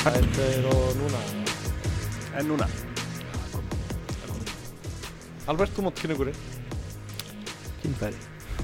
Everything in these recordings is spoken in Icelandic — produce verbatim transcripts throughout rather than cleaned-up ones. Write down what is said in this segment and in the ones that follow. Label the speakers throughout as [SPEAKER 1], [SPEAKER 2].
[SPEAKER 1] Tvær, tveir og núna.
[SPEAKER 2] En núna.
[SPEAKER 1] Albert, þú mátt kynna ykkur.
[SPEAKER 3] Kynfæri.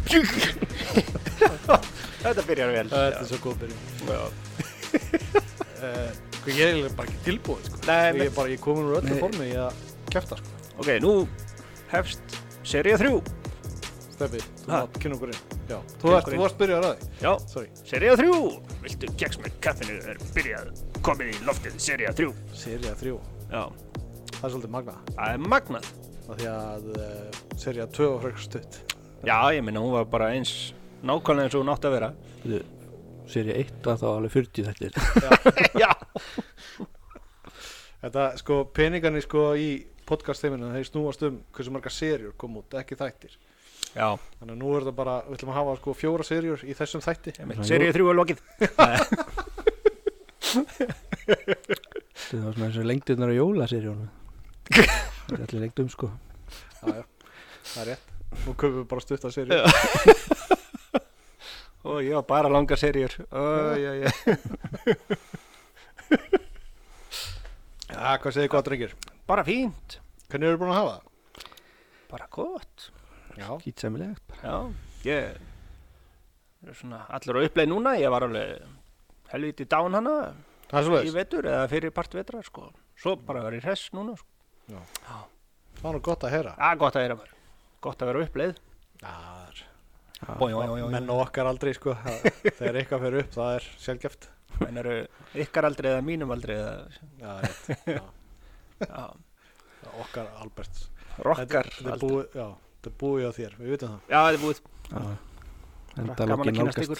[SPEAKER 2] Þetta byrjar vel.
[SPEAKER 1] Þetta er svo góð byrjun.
[SPEAKER 2] Já.
[SPEAKER 1] Uh, sko, ég er bara ekki tilbúið, sko.
[SPEAKER 2] Nei,
[SPEAKER 1] ég er bara, ég komin úr öllu formi í að kjafta, sko.
[SPEAKER 2] Ok, nú hefst sería þrjú.
[SPEAKER 1] Steffi, þú
[SPEAKER 2] Ha?
[SPEAKER 1] mátt kynna ykkur. Já. Þú
[SPEAKER 2] Kynna
[SPEAKER 1] varst,
[SPEAKER 2] okkur
[SPEAKER 1] þú varst byrjað að ræði.
[SPEAKER 2] Já,
[SPEAKER 1] Sorry.
[SPEAKER 2] sería þrjú. Viltu keks með kaffinu er byrjað. Komið í loftið, sería þrjú.
[SPEAKER 1] Sería þrjú.
[SPEAKER 2] Já,
[SPEAKER 1] Það er svolítið magnað.
[SPEAKER 2] það er magnað.
[SPEAKER 1] Af því að uh, sería tvö og frekar stutt.
[SPEAKER 2] Já, ég minna, hún var bara eins nákvæmlega eins og hún átti að vera.
[SPEAKER 3] Þú, sería eitt var þá alveg fjörutíu þættir.
[SPEAKER 2] Já.
[SPEAKER 1] Þetta, sko, peningarnir, sko, í podcast-þeiminu, þeir snúast um hversu marga seríur kom út, ekki þættir.
[SPEAKER 2] Já,
[SPEAKER 1] Þannig að nú er þetta bara, við ætlum að hafa, sko, fjóra seríur í þessum þætti.
[SPEAKER 2] sería þrjú er lokið.
[SPEAKER 3] Það var svona eins og lengdirnar á jólaseríunum. Það er allir lengdum sko.
[SPEAKER 1] Já, já, það er rétt. Nú köfum við bara stutta seríur.
[SPEAKER 2] Og ég var bara langar seríur. Ó, já, já.
[SPEAKER 1] Já, hvað segir gott, drengir?
[SPEAKER 2] Bara fínt.
[SPEAKER 1] Hvernig eru búin að hafa það?
[SPEAKER 2] Bara gott.
[SPEAKER 1] Já.
[SPEAKER 3] Kýtsamilegt bara.
[SPEAKER 2] Já, ég er svona allur á uppleið núna. Ég var alveg helviti dán hana
[SPEAKER 1] Það er
[SPEAKER 2] í
[SPEAKER 1] svoleiðis.
[SPEAKER 2] vetur eða fyrir part vetra, sko. Svo bara verið hress núna, sko.
[SPEAKER 1] Það var nú gott að heyra.
[SPEAKER 2] Já, gott að vera bara. Gott að vera á uppleið.
[SPEAKER 1] Já, það er...
[SPEAKER 2] Bói, bói, bói,
[SPEAKER 1] Menn og okkar aldrei, sko. Það- Þegar eitthvað fer upp, það er sjálfgeft.
[SPEAKER 2] En eru ykkar aldrei eða mínum aldrei eða,
[SPEAKER 1] Já, rétt. Já.
[SPEAKER 2] já,
[SPEAKER 1] Okkar Alberts.
[SPEAKER 2] rokkar
[SPEAKER 1] Þetta er
[SPEAKER 2] aldrei.
[SPEAKER 1] búið, já, þetta er búið á þér, við vitum það.
[SPEAKER 2] Já, þetta er búið.
[SPEAKER 3] Já. Enda
[SPEAKER 2] Gaman að
[SPEAKER 3] lokin
[SPEAKER 2] kynnast
[SPEAKER 3] nálgast.
[SPEAKER 2] ykkur.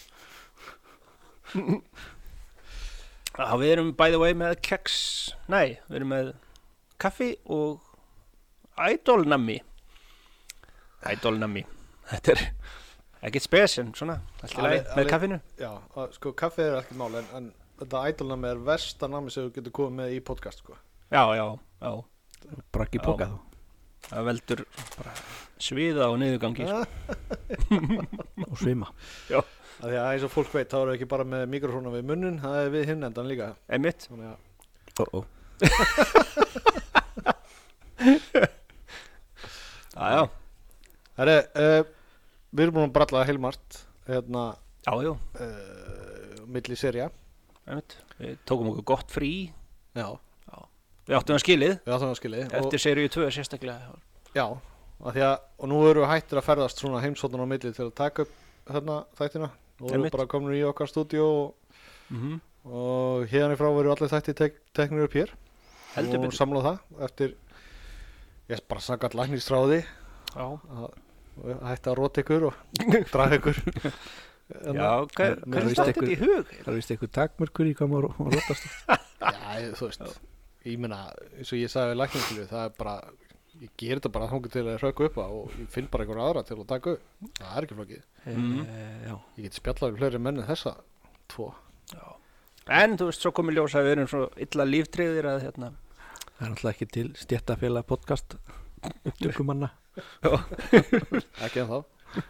[SPEAKER 2] Já, við erum by the way með keks, nei, við erum með kaffi og ædolnammi. Ædolnammi. Þetta er ekkert spes en svona, allt í lagi
[SPEAKER 1] Alveg-
[SPEAKER 2] með
[SPEAKER 1] alveg-
[SPEAKER 2] kaffinu.
[SPEAKER 1] Já, að, sko, kaffi er ekkert mál, en, en þetta ædolnami er versta nami sem þú getur komið með í podcast, sko.
[SPEAKER 2] Já, já, já.
[SPEAKER 3] Brakki
[SPEAKER 2] Já.
[SPEAKER 3] póka þá.
[SPEAKER 2] Það veldur bara sviða og niðurgangi. Sko.
[SPEAKER 3] Og svima.
[SPEAKER 1] Af því að eins og fólk veit, þá erum við ekki bara með mikrofóna við munnun, það er við hinn endan líka.
[SPEAKER 2] Einmitt.
[SPEAKER 1] Þannig að,
[SPEAKER 3] Ó, ó.
[SPEAKER 2] Já, já.
[SPEAKER 1] herri, uh, við erum búin að bralla heilmart, hérna,
[SPEAKER 2] Já, já,
[SPEAKER 1] uh, milli serja.
[SPEAKER 2] einmitt. Við tókum okkur gott frí.
[SPEAKER 1] Já,
[SPEAKER 2] Við áttum að skilið
[SPEAKER 1] við áttum að skilji.
[SPEAKER 2] eftir seríu tvö sérstaklega.
[SPEAKER 1] Já, af því að, og nú erum við hættir að ferðast svona heimsóttan á milli til að taka upp hérna þættina. Nú erum við
[SPEAKER 2] Einmitt.
[SPEAKER 1] bara komin í okkar stúdíó og,
[SPEAKER 2] Mm
[SPEAKER 1] og hérna í frá veru allir þætti tek, teknir upp hér.
[SPEAKER 2] Heldur
[SPEAKER 1] og
[SPEAKER 2] betur.
[SPEAKER 1] samla það eftir, ég bara sagði læknistráði
[SPEAKER 2] Já.
[SPEAKER 1] að að hætta að róta ykkur og draga ykkur.
[SPEAKER 2] Já, hvað
[SPEAKER 3] Mér
[SPEAKER 2] er
[SPEAKER 3] finnst
[SPEAKER 2] þetta
[SPEAKER 3] ykkur-
[SPEAKER 2] í hug?
[SPEAKER 3] Það er vist eitthvað takmörkur í hvað maður að rótast.
[SPEAKER 1] Já, þú veist, ég meina, eins og ég sagði við lækningslu, það er bara, ég ger þetta bara þangað til að hröka upp á og ég finn bara einhverja aðra til að taka upp. Það er ekki flókið.
[SPEAKER 2] Mhm.
[SPEAKER 3] Eh, Já.
[SPEAKER 1] Ég get spjallað við fleiri menn en þessa tvo.
[SPEAKER 2] En þú veist, svo komið ljós að við erum svo illa líftryggðir að hérna.
[SPEAKER 3] Það er náttúrulega ekki til stéttafélag podcast upptökumanna.
[SPEAKER 1] Ekki en þá.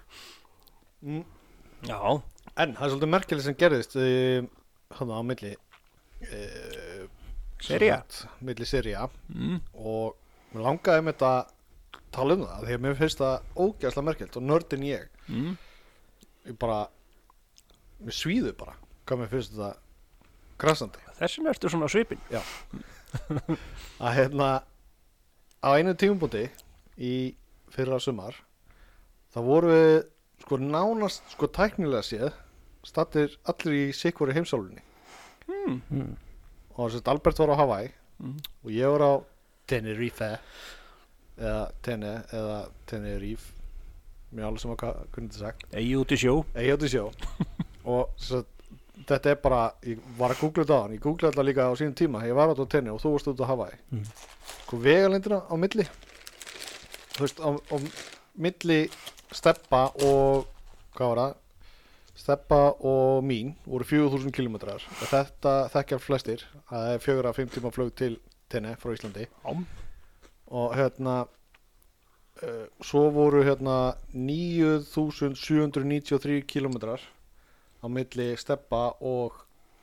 [SPEAKER 1] Mm.
[SPEAKER 2] Já.
[SPEAKER 1] En það er svolítið merkileg sem gerðist hann á milli uh,
[SPEAKER 2] Sería.
[SPEAKER 1] milli sería
[SPEAKER 2] Mm.
[SPEAKER 1] og mér langaði með þetta tala um það því að mér finnst það ógæslega merkilegt og nördin ég
[SPEAKER 2] Mm.
[SPEAKER 1] ég bara mér svíðu bara hvað mér finnst þetta krassandi
[SPEAKER 2] Þessin ertu svona á svipin.
[SPEAKER 1] að hérna á einu tímubúti í fyrra sumar þá voru við sko nánast sko tæknilega séð stattir allir í sikvori heimsálfunni
[SPEAKER 2] Mm.
[SPEAKER 3] Mm.
[SPEAKER 1] og þess að Albert var á Hawaii
[SPEAKER 2] Mm.
[SPEAKER 1] og ég var á Tenerife eða Tene eða Tenerife mér er alveg sem að hvað hvernig þetta er sagt
[SPEAKER 2] Egi út í sjó.
[SPEAKER 1] ég hefði sjó og þess að þetta er bara ég var að googla þetta á hann ég googlaði þetta líka á sínum tíma ég var átt á Tene og þú varst út á Hawaii
[SPEAKER 3] Mm.
[SPEAKER 1] sko vegalendina á milli þú veist á, á milli Steppa og hvað var það Steppa og mín voru fjögur þúsund kílómetrar og þetta þekkja flestir það er fjögur að fimm tíma flug til Tene frá Íslandi
[SPEAKER 2] Já.
[SPEAKER 1] og hérna uh, svo voru hérna níu þúsund sjö hundruð níutíu og þrír kílómetrar á milli Steppa og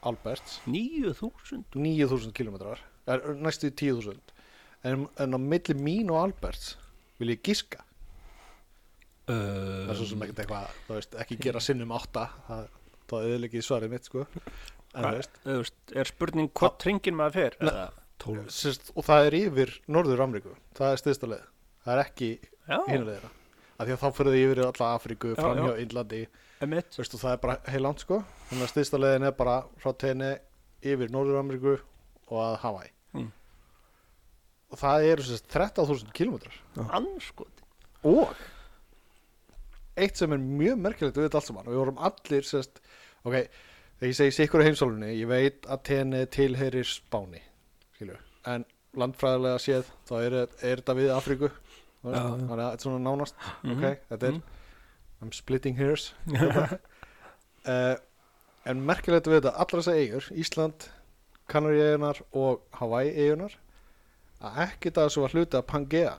[SPEAKER 1] Alberts
[SPEAKER 2] níu þúsund
[SPEAKER 1] níu þúsund kílómetrar, er næstu tíu þúsund en, en á milli mín og Alberts vil ég giska það er svo sem ekkert eitthvað þú veist, ekki gera sinnum átta það, það er ekki svarið mitt sko en þú veist,
[SPEAKER 2] Þú veist, er spurning hvort hringin maður fer?
[SPEAKER 1] Nei.
[SPEAKER 2] eða?
[SPEAKER 1] sérst, og það er yfir Norður-Ameríku, það er stysta leið það er ekki
[SPEAKER 2] Já,
[SPEAKER 1] hinulegina af því að þá fyrir þið yfir alla Afríku
[SPEAKER 2] Já,
[SPEAKER 1] fram hjá
[SPEAKER 2] já.
[SPEAKER 1] Indlandi
[SPEAKER 2] emitt.
[SPEAKER 1] veistu, það er bara heiland sko þannig að stysta leiðin er bara frá tenni yfir Norður-Ameríku og að Hawaii
[SPEAKER 2] Mm.
[SPEAKER 1] og það eru sérst þrettán þúsund kílómetrar
[SPEAKER 2] Anskoti.
[SPEAKER 1] og eitt sem er mjög merkilegt við þetta allt saman og við vorum allir sérst, ok, þegar ég segi sikkur heimsálfunni, ég veit að tenni tilheyrir Spáni skilju, en landfræðilega séð þá er, er þetta við Afríku þú veist,
[SPEAKER 3] Já, já.
[SPEAKER 1] þannig að þetta er svona nánast
[SPEAKER 2] Mhm.
[SPEAKER 1] ok, þetta er
[SPEAKER 2] Mhm.
[SPEAKER 1] I'm splitting hairs uh, en merkilegt við þetta allar þessar eigur, Ísland Kanaríeyjunar og Hawaii eigunar að ekkert að þessu var hluti af Pangea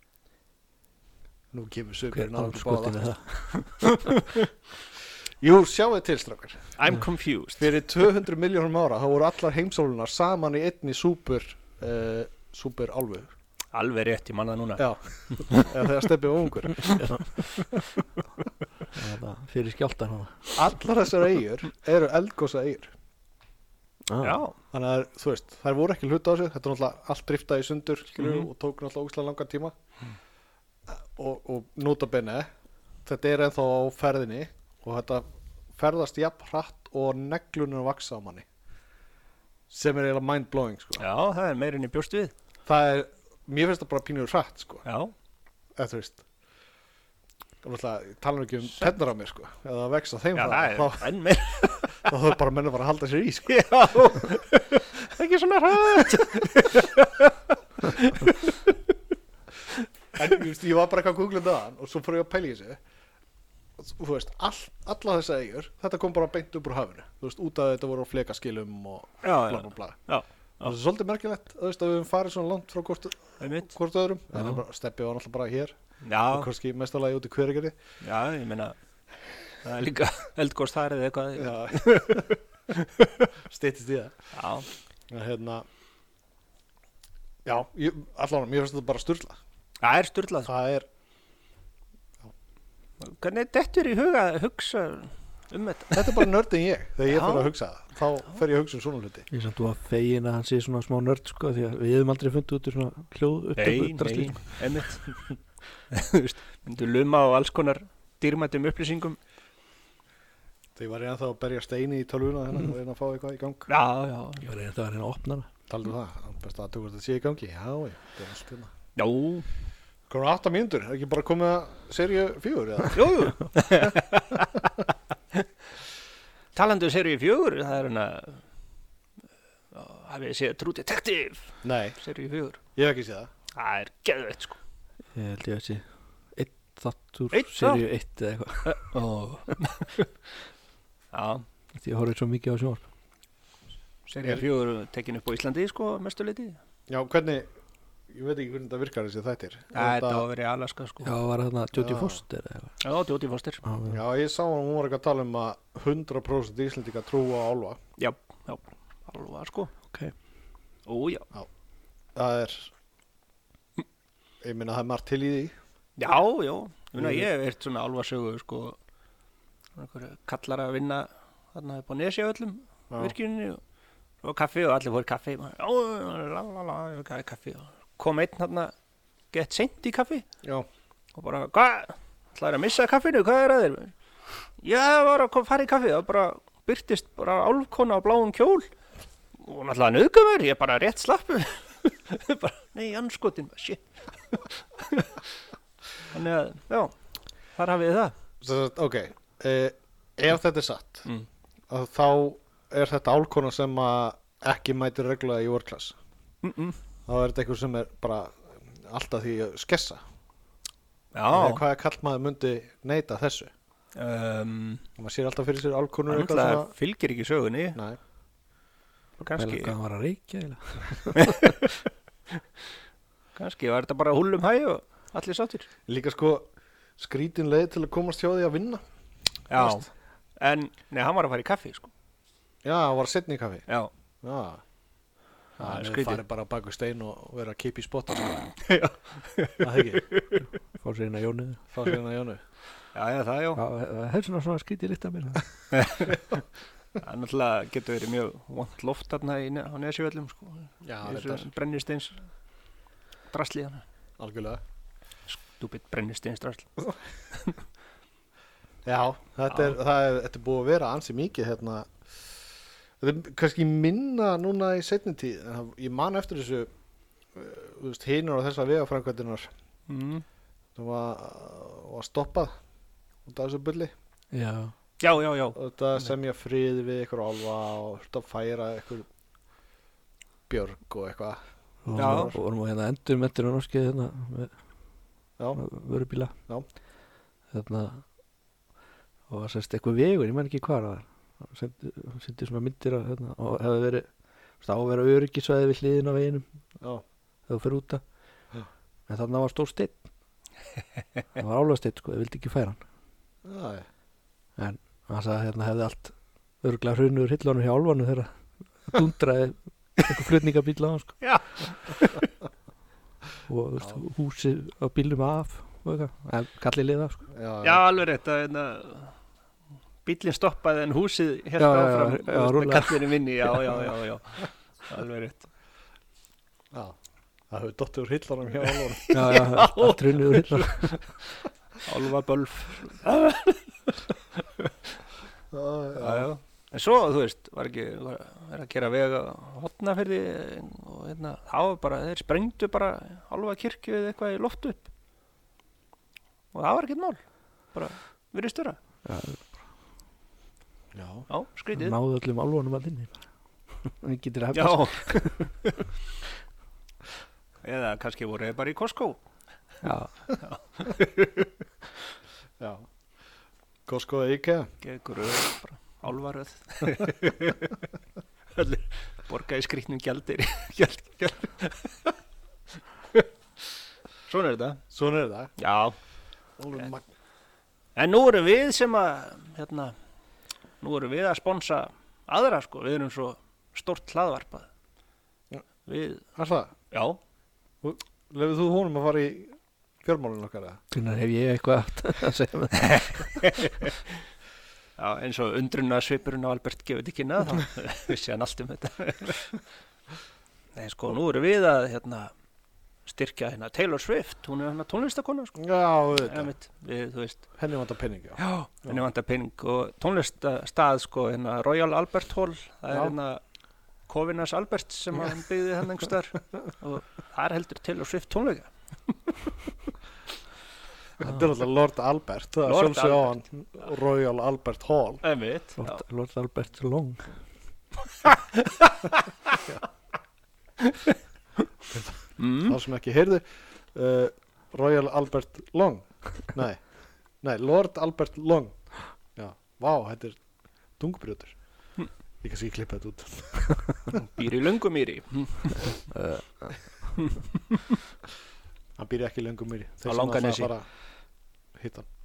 [SPEAKER 1] nú kemur
[SPEAKER 3] Hver
[SPEAKER 1] sögurinn á okkur
[SPEAKER 3] anskotin
[SPEAKER 1] báða
[SPEAKER 3] er það?
[SPEAKER 1] jú, sjáu til strákar
[SPEAKER 2] I'm confused.
[SPEAKER 1] fyrir tvö hundruð miljónum ára þá voru allar heimsólunar saman í einni súper uh, súper álfu
[SPEAKER 2] Alveg rétt, ég manna það núna.
[SPEAKER 1] já, eða þegar Stebbi var ungur
[SPEAKER 3] Það er fyrir skjáltan hana.
[SPEAKER 1] allar þessar eigur eru eldgosa eigur
[SPEAKER 2] Já,
[SPEAKER 1] þannig að þú veist, þær voru ekki hluta á sig þetta er náttúrulega allt driftaði í sundur skilur,
[SPEAKER 2] Mhm.
[SPEAKER 1] og tók náttúrulega ógislega langan tíma og, og nota bene þetta er ennþá á ferðinni og þetta ferðast jafn hratt og neglunum vaksa á manni sem er eiginlega mind blowing sko.
[SPEAKER 2] já, það er meirinn í bjóst við.
[SPEAKER 1] það er, mér finnst það bara pínur hratt sko,
[SPEAKER 2] Já,
[SPEAKER 1] eða þú veist og náttúrulega, ég tala nú ekki um tennar á mér sko, eða það vex á þeim
[SPEAKER 2] já,
[SPEAKER 1] hraða,
[SPEAKER 2] það
[SPEAKER 1] þá,
[SPEAKER 2] er enn meir.
[SPEAKER 1] þá þau bara mennum bara að halda sér í sko.
[SPEAKER 2] Já, ekki svona hrætt.
[SPEAKER 1] en ég, veist, ég var bara eitthvað að googla það og svo fór ég að pæla í þessu og þú veist, all, alla þessa eigur þetta kom bara beint upp úr hafinu þú veist, út af þetta voru á flekaskilum og
[SPEAKER 2] Já,
[SPEAKER 1] bla
[SPEAKER 2] já,
[SPEAKER 1] bla bla
[SPEAKER 2] já,
[SPEAKER 1] og það er svolítið merkilegt þú veist, að við höfum farið svona langt frá hvort,
[SPEAKER 2] einmitt.
[SPEAKER 1] hvort öðrum
[SPEAKER 3] Já.
[SPEAKER 1] en bara, Stebbi var náttúrulega bara hér og
[SPEAKER 2] Já,
[SPEAKER 1] kannski mestalagi út í Hveragerði
[SPEAKER 2] já, ég meina, það er líka eldgóðs þar eða eitthvað.
[SPEAKER 1] já stýttist í það
[SPEAKER 2] Já,
[SPEAKER 1] en hérna já, ég, allan, mér finnst þetta bara sturla
[SPEAKER 2] það er sturlað.
[SPEAKER 1] það er,
[SPEAKER 2] Hvernig dettur í huga að hugsa um þetta?
[SPEAKER 1] þetta er bara nördin ég þegar ég
[SPEAKER 2] Já.
[SPEAKER 1] fyrir að hugsa það þá fer ég að hugsa um svona hluti
[SPEAKER 3] Ég er samt þú að fegin að hann sé svona smá nörd sko því að við hefum aldrei fundið út úr svona hljóð upptöku drasli.
[SPEAKER 2] einmitt. Þú veist, myndu luma á alls konar dýrmættum upplýsingum.
[SPEAKER 1] þegar ég var reyna þá að berja steini í tölvuna þennan og reyna að fá eitthvað í gang
[SPEAKER 2] Já, já,
[SPEAKER 3] Ég var reynda að reyna að opna hana.
[SPEAKER 1] taldu um það, það er best að tökast að þetta sé í gangi já, já, það er allt hérna
[SPEAKER 2] já,
[SPEAKER 1] komur átta mínútur, er ekki bara komið að seríu fjögur eða?
[SPEAKER 2] jú, jú. Talandi um seríu fjögur, það er hérna, hafið þið séð True Detective,
[SPEAKER 1] Nei,
[SPEAKER 2] seríu fjögur.
[SPEAKER 1] ég hef ekki séð það
[SPEAKER 2] Það er geðveitt, sko.
[SPEAKER 3] Ég held ég að sé eitt þáttur
[SPEAKER 2] Einn
[SPEAKER 3] seríu eitt eða eitthvað.
[SPEAKER 2] Ó. Já,
[SPEAKER 3] Því ég horfði svo mikið á sjónvarp.
[SPEAKER 2] seríu fjögur tekin upp á Íslandi, sko, mestu leiti.
[SPEAKER 1] Já, hvernig, ég veit ekki hvernig þetta virkar þessi þættir
[SPEAKER 2] Þetta á að vera í Alaska, sko.
[SPEAKER 3] Já, var þarna Jodie
[SPEAKER 1] Já.
[SPEAKER 3] Foster eða eitthvað.
[SPEAKER 2] Já, Jodie Foster.
[SPEAKER 3] Já, já.
[SPEAKER 1] Já, ég sá hann, hún var ekki að tala um að hundrað prósent Íslendinga trúa á álfa
[SPEAKER 2] Já, já, alveg, sko.
[SPEAKER 3] Ok.
[SPEAKER 2] Ó, já.
[SPEAKER 1] Það er ég meina það er margt til í því
[SPEAKER 2] Já, já, ég meina ég hef eitt svona álfasögu, sko, einhverju kallar að vinna þarna upp á Nesjaöllum,
[SPEAKER 1] Já.
[SPEAKER 2] virkjunni og svo kaffi og allir fór í kaffi, já, lalala, ég gæði kaffi og kom einn þarna gett seint í kaffi
[SPEAKER 1] Já,
[SPEAKER 2] og bara, hvað, ætlaðir að missa kaffinu, hvað er að þér? Ég var að kom- fara í kaffi og bara byrtist bara álfkona á bláum kjól og hún ætlaði að nauðga mér, ég bara rétt slappu, bara, nei, anskotin, shit. Þannig að, já, þar hafið þið það.
[SPEAKER 1] Sem sagt, ok eh, ef þetta er satt
[SPEAKER 2] Mm.
[SPEAKER 1] að þá er þetta álkona sem að ekki mætir reglulega í work class
[SPEAKER 2] Mm -mm.
[SPEAKER 1] þá er þetta eitthvað sem er bara alltaf því að skessa
[SPEAKER 2] Já,
[SPEAKER 1] eða hvað er kallmaður myndi neita þessu
[SPEAKER 2] um,
[SPEAKER 1] maður sér alltaf fyrir sér álkonur
[SPEAKER 2] það náttúrulega fylgir ekki sögunni
[SPEAKER 1] Nei,
[SPEAKER 2] og kannski,
[SPEAKER 3] Hvað hann var að reykja eiginlega.
[SPEAKER 2] kannski var þetta bara húllum hæ og allir sáttir.
[SPEAKER 1] líka sko skrítin leið til að komast hjá því að vinna
[SPEAKER 2] Já,
[SPEAKER 1] Veist.
[SPEAKER 2] en, nei, hann var að fara í kaffi, sko.
[SPEAKER 1] Já, það var setni kaffi.
[SPEAKER 2] Já,
[SPEAKER 1] Já.
[SPEAKER 2] það
[SPEAKER 1] Það
[SPEAKER 2] er
[SPEAKER 1] er
[SPEAKER 2] skrítið.
[SPEAKER 1] farið bara bak við stein og vera að kipa í spotta.
[SPEAKER 2] Já.
[SPEAKER 1] Það er ekki.
[SPEAKER 3] Fá sér inn að jónu.
[SPEAKER 1] Fá sér hérna Jónu.
[SPEAKER 2] Já, já, það já.
[SPEAKER 3] Já, það er svona svona skrítið líkt að mér.
[SPEAKER 2] Það er náttúrulega getur verið mjög vont loft þarna í, ne- á Nesjavöllum sko.
[SPEAKER 1] Já,
[SPEAKER 2] Í
[SPEAKER 1] þetta
[SPEAKER 2] þessu brennisteins drasli hana.
[SPEAKER 1] algjörlega.
[SPEAKER 2] Stúpitt brennisteins drasli.
[SPEAKER 1] Já, þetta er, það er, þetta er búið að vera ansi mikið hérna. Þetta er kannski minna núna í seinni tíð. En það- ég man eftir þessu, uh, þú veist, hinur á þessa vegaframkvæmdirnar.
[SPEAKER 2] Mm.
[SPEAKER 1] Það var, var stoppað út af þessu bulli.
[SPEAKER 3] Já.
[SPEAKER 2] Já, já, já.
[SPEAKER 1] Og þetta semja frið við ykkur álfa og þurfti að færa ykkur björg og eitthvað.
[SPEAKER 3] Og
[SPEAKER 2] Já.
[SPEAKER 3] og vorum við hérna endur mettur á norskið hérna með
[SPEAKER 1] Já,
[SPEAKER 3] vörubíla.
[SPEAKER 1] Já.
[SPEAKER 3] Þarna og það sérst eitthvað vegur, ég menn ekki hvað það var. Það sendi, sendi svona myndir að hérna og hefði verið, þú veist, á að vera öryggisvæði við hliðin á veginum
[SPEAKER 1] já,
[SPEAKER 3] þegar þú fyrir út að.
[SPEAKER 1] Já.
[SPEAKER 3] En þarna var stór steinn. Það var álfa steinn, sko, ég vildi ekki færa hann.
[SPEAKER 1] já, já.
[SPEAKER 3] En hann sagði að hérna hefði allt örgulega hrunur hillunum hjá álfanu þegar það dundraði eitthvað flutningabíl á hann, sko.
[SPEAKER 2] Já.
[SPEAKER 3] Og þú veist, húsið á bílum af og eitthvað, en kallið liða, sko.
[SPEAKER 1] Já,
[SPEAKER 2] Já, alveg rétt að hérna, bíllinn stoppaði en húsið hélt
[SPEAKER 3] Já, já, já,
[SPEAKER 2] áfram
[SPEAKER 3] já,
[SPEAKER 2] þú veist, með
[SPEAKER 3] rúlla.
[SPEAKER 2] kallinu minni, já, já, já, já. Alveg rétt.
[SPEAKER 1] já. Það hefur dottið úr hillanum hjá álfunum.
[SPEAKER 3] Já, já, allt hrunið úr hillunum.
[SPEAKER 2] Álfa bölf.
[SPEAKER 1] Já,
[SPEAKER 2] Já, já. En svo, þú veist, var ekki var, var að gera vega hotnafyrði og hérna, það var bara, þeir sprengdu bara álfa kirkju eða eitthvað í loft upp. Og það var ekkert mál. Bara, verið störa.
[SPEAKER 3] Já,
[SPEAKER 1] já.
[SPEAKER 2] Já, skrítið.
[SPEAKER 3] náðu öllum álfunum að inni. Það getur að
[SPEAKER 2] Já.
[SPEAKER 3] hefna.
[SPEAKER 2] Eða kannski voru þeir bara í Costco.
[SPEAKER 3] Já,
[SPEAKER 1] Já. Costco eða IKEA.
[SPEAKER 2] Gekkur öð, bara álfaröð. Allir borgaði skrýtnum gjaldir. Gjald, gjald. Svona er þetta.
[SPEAKER 1] Svona er það.
[SPEAKER 2] Já.
[SPEAKER 1] Alveg magn.
[SPEAKER 2] En nú erum við sem að, hérna, nú erum við að sponsa aðra, sko. Við erum svo stórt hlaðvarpað.
[SPEAKER 1] Já.
[SPEAKER 2] Við,
[SPEAKER 1] Er það?
[SPEAKER 2] já,
[SPEAKER 1] Lefðu þú honum að fara í fjármálun okkar eða?
[SPEAKER 3] hvernig hef ég eitthvað að segja með það.
[SPEAKER 2] já, eins og undrunna svipurinn á Albert gefur ekki kynna, þá vissi hann allt um þetta. Nei, sko, nú erum við að, hérna, styrkja hérna Taylor Swift, hún er hérna tónlistakona, sko.
[SPEAKER 1] Já,
[SPEAKER 2] Eða
[SPEAKER 1] auðvitað.
[SPEAKER 2] mitt, við, þú veist,
[SPEAKER 1] Henni vantar penning, já.
[SPEAKER 2] já, henni vantar pening og tónlistastað, sko, hérna Royal Albert Hall, það er
[SPEAKER 1] Já.
[SPEAKER 2] hérna Kofinas Albert sem hann byggði hann einhverstaðar og það er heldur Taylor Swift tónleika.
[SPEAKER 1] Þetta er alltaf Lord Albert. Það er
[SPEAKER 2] Lord
[SPEAKER 1] sjálfsög á hann Royal Albert Hall.
[SPEAKER 2] Einmitt, já.
[SPEAKER 3] Lord, Lord Albert Long.
[SPEAKER 2] Mm.
[SPEAKER 1] Það sem ekki heyrðu. Uh, Royal Albert Long. Nei. Nei, Lord Albert Long. Já. Vá, þetta er tungubrjótur.
[SPEAKER 2] Hm.
[SPEAKER 1] Ég kannski ekki klippa þetta út.
[SPEAKER 2] Býr í Löngumýri.
[SPEAKER 1] Hann býr ekki löngum mér.
[SPEAKER 2] Á Langanesi.
[SPEAKER 1] bara hitta hann.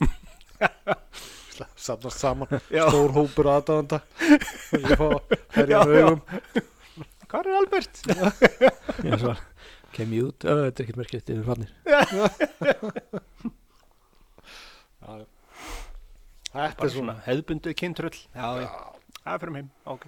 [SPEAKER 1] Safnast saman.
[SPEAKER 2] Já.
[SPEAKER 1] Stór hópur aðdáðanda. Ég fá herja
[SPEAKER 2] Já,
[SPEAKER 1] með
[SPEAKER 2] já.
[SPEAKER 1] augum.
[SPEAKER 2] Hvað er Albert?
[SPEAKER 3] Já, svo kem ég út. Ö, þetta er ekkert merkilegt yfir fannir.
[SPEAKER 1] Já, já. Þetta
[SPEAKER 2] Bara
[SPEAKER 1] er svona.
[SPEAKER 2] svona hefðbunduð kynntrull. Já, já. Það er fyrir heim. Ok.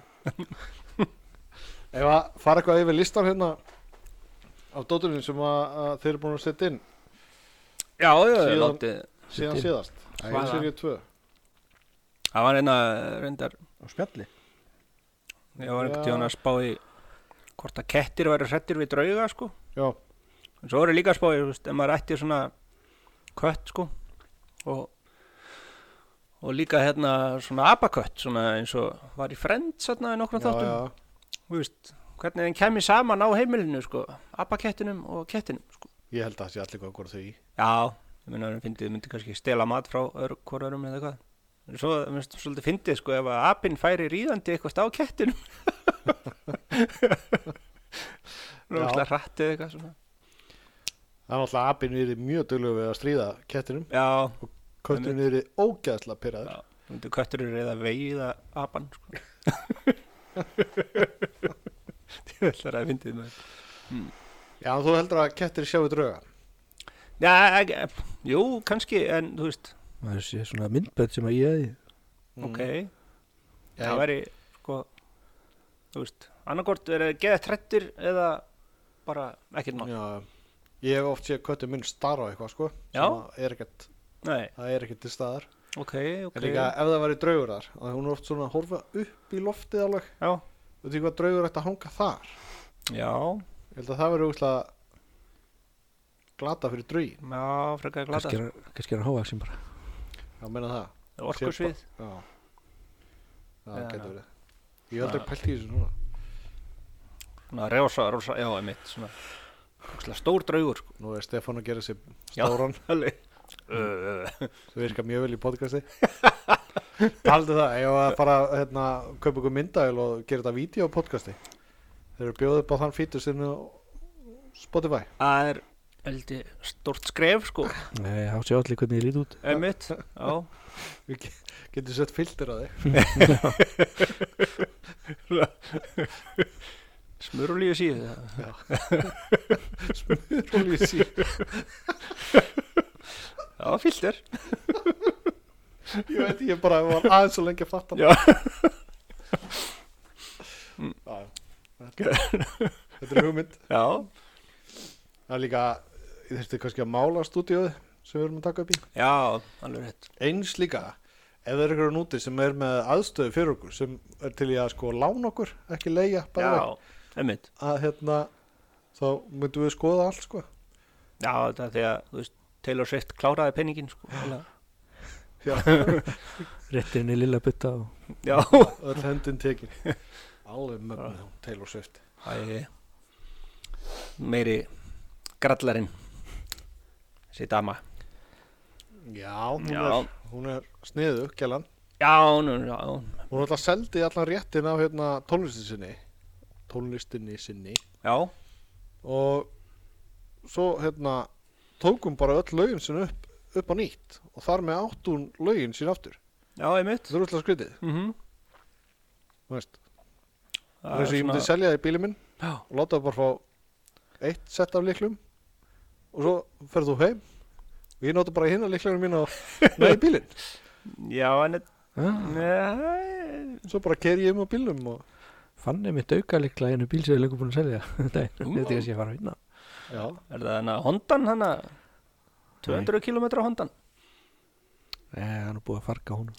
[SPEAKER 1] Ef að fara eitthvað yfir listan hérna af dóturinn sem að, að þeir eru búin að setja inn
[SPEAKER 2] Já, já,
[SPEAKER 1] Síðan-
[SPEAKER 2] látið.
[SPEAKER 1] síðan
[SPEAKER 3] inn.
[SPEAKER 1] síðast. Það
[SPEAKER 2] Hvaða?
[SPEAKER 1] er seríu tvö.
[SPEAKER 2] Það var eina reyndar,
[SPEAKER 3] Á spjalli.
[SPEAKER 2] ég var einhvern
[SPEAKER 1] Já.
[SPEAKER 2] tíðan að spá í hvort að kettir væri hrættir við drauga, sko.
[SPEAKER 1] Já,
[SPEAKER 2] En svo er líka að spá í, þú veist, ef maður ætti svona kött, sko, og, og líka hérna svona apakött, svona eins og var í Friends, hérna, í nokkrum
[SPEAKER 1] já,
[SPEAKER 2] þáttum.
[SPEAKER 1] já.
[SPEAKER 2] Þú veist, hvernig þeim kemur saman á heimilinu, sko, apakettinum og kettinum, sko.
[SPEAKER 1] Ég held að það sé allir hvað hvort þau í.
[SPEAKER 2] Já, ég meina, það myndi, myndi kannski stela mat frá öðru hvort öðrum eða eitthvað. En svo, mér finnst svolítið fyndið, sko, ef að apinn færi ríðandi eitthvað á kettinum. Náttúrulega hratt eða eitthvað svona.
[SPEAKER 1] Það er náttúrulega apinn yfir mjög duglegur við að stríða kettinum.
[SPEAKER 2] Já,
[SPEAKER 1] Kötturinn yfir ógeðslega pyrraður.
[SPEAKER 2] já, myndi kötturinn reyða veiða apan, sko. Ég ætlar að fyndið með
[SPEAKER 1] Já, þú heldur að kettir sjáu drauga?
[SPEAKER 2] Já, ekki, jú, kannski, en þú veist,
[SPEAKER 3] maður sé svona myndbönd sem að ég hefði
[SPEAKER 2] ok,
[SPEAKER 1] Já,
[SPEAKER 2] það væri, sko, þú veist, annarkort er að geða trættir eða bara ekkert mann.
[SPEAKER 1] Já, ég hef oft séð köttur minn starra á eitthvað, sko.
[SPEAKER 2] Já.
[SPEAKER 1] Sem er ekkert,
[SPEAKER 2] Nei,
[SPEAKER 1] það er ekkert til staðar.
[SPEAKER 2] ok, ok.
[SPEAKER 1] En líka ef það væri draugur þar, og hún er oft svona að horfa upp í loftið alveg.
[SPEAKER 2] Já,
[SPEAKER 1] Þú veit hvað draugur ætti að hanga þar?
[SPEAKER 2] já,
[SPEAKER 1] Ég held að það veri úrslega glata fyrir draugin.
[SPEAKER 2] já, frekar glata.
[SPEAKER 3] kannski er hann- kannski er hann hávaxin bara
[SPEAKER 1] Já, meina það.
[SPEAKER 2] Orkusvið.
[SPEAKER 1] Já. Já, það
[SPEAKER 2] Já.
[SPEAKER 1] getur verið. Ég hef aldrei
[SPEAKER 2] Já.
[SPEAKER 1] pælt í þessu núna.
[SPEAKER 2] Svona rosa, rosa, já, einmitt, svona, svona stór draugur, sko.
[SPEAKER 1] Nú er Stefán að gera sér
[SPEAKER 2] Já.
[SPEAKER 1] stóran.
[SPEAKER 2] Alveg. Uh,
[SPEAKER 1] Það virkar mjög vel í podcasti. Taldu það, ég var að fara hérna, kaupa ykkur myndavél og gera þetta vídeo á podcasti. Þeir eru bjóðið upp á þann fítur sinni á Spotify.
[SPEAKER 2] Það er, heldur, stórt skref, sko.
[SPEAKER 3] nei, þá sé allir hvernig ég lít út
[SPEAKER 2] Einmitt, já.
[SPEAKER 1] Við ge- getum sett filter á þig.
[SPEAKER 2] Smurulíu síðu.
[SPEAKER 1] Smurolíu síð.
[SPEAKER 2] Já, filter.
[SPEAKER 1] Ég veit, ég bara var aðeins svo lengi að fatta.
[SPEAKER 2] Já.
[SPEAKER 1] Já. Þetta þetta er hugmynd.
[SPEAKER 2] Já,
[SPEAKER 1] Það er líka, ég þurfti kannski að mála stúdíóið sem við erum að taka upp í.
[SPEAKER 2] já, alveg rétt.
[SPEAKER 1] Eins líka, ef það er ykkur núti sem er með aðstöðu fyrir okkur, sem er til í að sko lána okkur, ekki leigja, bara
[SPEAKER 2] Já, einmitt.
[SPEAKER 1] að hérna, þá myndum við skoða allt, sko.
[SPEAKER 2] Já, þetta er því að, þú veist, Taylor Swift kláraði penningin, sko. Alla-
[SPEAKER 1] Já,
[SPEAKER 3] réttirinn í lilla butta og
[SPEAKER 2] Já.
[SPEAKER 1] öll hendin tekin. Alveg mögnu, Taylor Swift.
[SPEAKER 2] Æ, meiri grallarinn. Þessi dama.
[SPEAKER 1] Já, hún,
[SPEAKER 2] Já.
[SPEAKER 1] Er, hún er sniðu, gælan.
[SPEAKER 2] Já, nú, já,
[SPEAKER 1] Hún er alltaf seldi allan réttin af hérna tónlistin sinni. Tónlistinni sinni.
[SPEAKER 2] já,
[SPEAKER 1] Og svo hérna tókum bara öll lögin sinni upp, upp á nýtt. Og þar með átt hún lögin sín aftur.
[SPEAKER 2] já, einmitt.
[SPEAKER 1] Það er útla skrítið,
[SPEAKER 2] Mhm.
[SPEAKER 1] þú veist.
[SPEAKER 2] Það
[SPEAKER 1] Það er eins og ég myndi selja það í bílinn minn
[SPEAKER 2] Já,
[SPEAKER 1] og láta það bara fá eitt sett af lyklum og svo ferð þú heim og ég nota bara hinna lyklunum mín og með í bílinn.
[SPEAKER 2] já, en þetta,
[SPEAKER 3] ah,
[SPEAKER 2] nei,
[SPEAKER 1] Svo bara keyri ég um á bílnum og
[SPEAKER 3] fann ég mitt auka líkla einu bíl sem ég er lengur búin að selja þetta er
[SPEAKER 2] Ú.
[SPEAKER 3] þetta er kannski að fara að vinna
[SPEAKER 1] já,
[SPEAKER 2] er það hana Hondan, hana tvö hundruð kílómetra Hondan?
[SPEAKER 3] nei, hann er búið að farga honum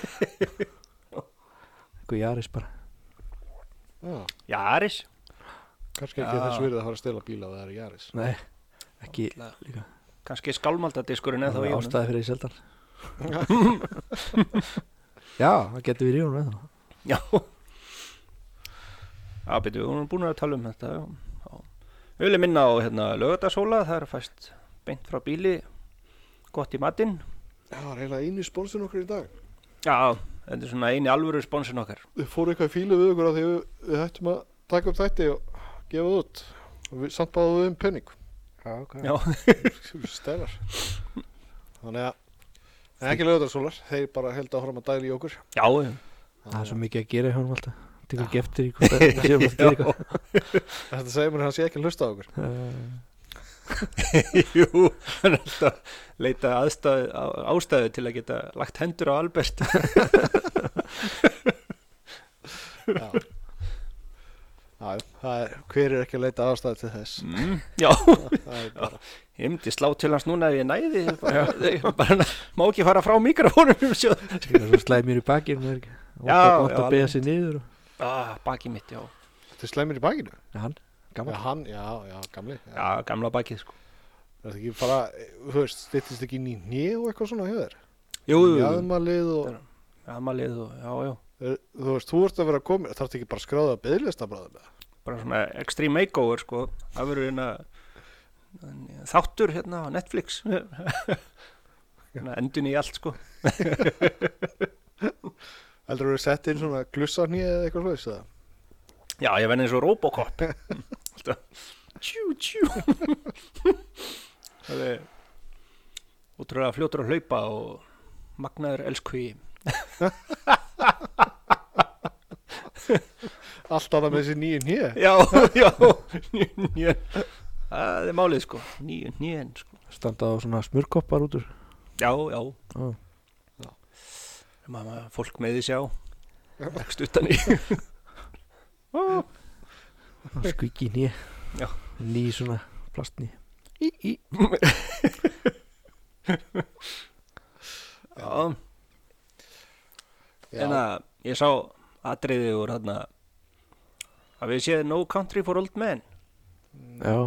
[SPEAKER 3] eitthvað Jaris bara
[SPEAKER 1] já,
[SPEAKER 2] Jaris.
[SPEAKER 1] kannski ekki
[SPEAKER 2] Já.
[SPEAKER 1] þess virðið að fara að stela bíla og það er Jaris.
[SPEAKER 3] nei, ekki líka
[SPEAKER 2] Kannski skálmaldadiskurinn eða þá í honum.
[SPEAKER 3] ástæði fyrir því seldan já, það getur við í honum eða
[SPEAKER 2] Já. Já, byrju, hún er búin að tala um þetta, já. Já. Við viljum minna á hérna Laugardalshóla, það er fæst beint frá bíli, gott í matinn.
[SPEAKER 1] Já, það er eiginlega einu sponsin okkur í dag.
[SPEAKER 2] Já, þetta er svona eini alvöru sponsin okkar.
[SPEAKER 1] Við fórum eitthvað í fílu við okkur að því við, við hættum að taka upp þætti og gefa það út og við samt báðum við um penning.
[SPEAKER 3] já, ok
[SPEAKER 2] Já,
[SPEAKER 1] Stælar. Þannig að en ekki Laugardalshólar, þeir bara held að horfum að dæla í okkur.
[SPEAKER 2] já,
[SPEAKER 3] það er svo mikið að gera í honum alltaf tekur ekki eftir í hvort það sé um að gera eitthvað
[SPEAKER 1] Þetta segir mér að hann sé ekki að hlusta á okkur.
[SPEAKER 3] Eh,
[SPEAKER 2] jú, hann er alltaf að leita aðstæðu, á- ástæðu til að geta lagt hendur á Albert.
[SPEAKER 1] Já. Já, það er, hver er ekki að leita ástæðu til þess?
[SPEAKER 2] Mm, já,
[SPEAKER 1] Það er bara,
[SPEAKER 2] ég myndi slá til hans núna ef ég næði, bara, ég bara má ekki fara frá mikrofónum.
[SPEAKER 3] það er svo slæði mér í bakinu
[SPEAKER 2] Já,
[SPEAKER 3] og
[SPEAKER 2] já,
[SPEAKER 3] að beða sér niður og...
[SPEAKER 2] Ah, baki mitt, já.
[SPEAKER 1] þetta er slæmur í bakinu.
[SPEAKER 3] ja, hann,
[SPEAKER 1] Já,
[SPEAKER 3] gaman
[SPEAKER 1] hann, já, já, gamli. Já.
[SPEAKER 2] Já, gamla bakið, sko.
[SPEAKER 1] Það er ekki bara, þú veist, styttist ekki inn í hnið og eitthvað svona hjá þér?
[SPEAKER 2] Jú, jú, jú.
[SPEAKER 1] Jaðmalið og,
[SPEAKER 2] Jamalið og, já, já.
[SPEAKER 1] er, þú veist, þú ert að vera að koma, þarf ekki bara að skráða beðlista bráðum með það?
[SPEAKER 2] Bara svona extreme makeover, sko. Það verður hérna þáttur hérna á Netflix. Endun í allt, sko.
[SPEAKER 1] Heldur þú að setja inn svona glussarni eða eitthvað slúðis eða?
[SPEAKER 2] Já, ég venni eins og Robocop. Alltaf, tjú, tjú. Það er útrúlega fljótur að hlaupa og magnaður elskhugi.
[SPEAKER 1] Allt annað með þessi nýju hnýja.
[SPEAKER 2] Já, já, nýju hnén. Það er málið sko, nýju hnén sko.
[SPEAKER 3] Standa á svona smjörkoppar út úr.
[SPEAKER 2] Já, já.
[SPEAKER 3] Ó.
[SPEAKER 1] Já.
[SPEAKER 2] Mamma, fólk með því sjá. Rekst utan í.
[SPEAKER 3] Skvíki nýja.
[SPEAKER 2] Já.
[SPEAKER 3] Ný svona plastný. Í, í.
[SPEAKER 2] Já.
[SPEAKER 1] Já.
[SPEAKER 2] En að ég sá atriði úr þarna að við séð No Country for Old Men.
[SPEAKER 3] Já.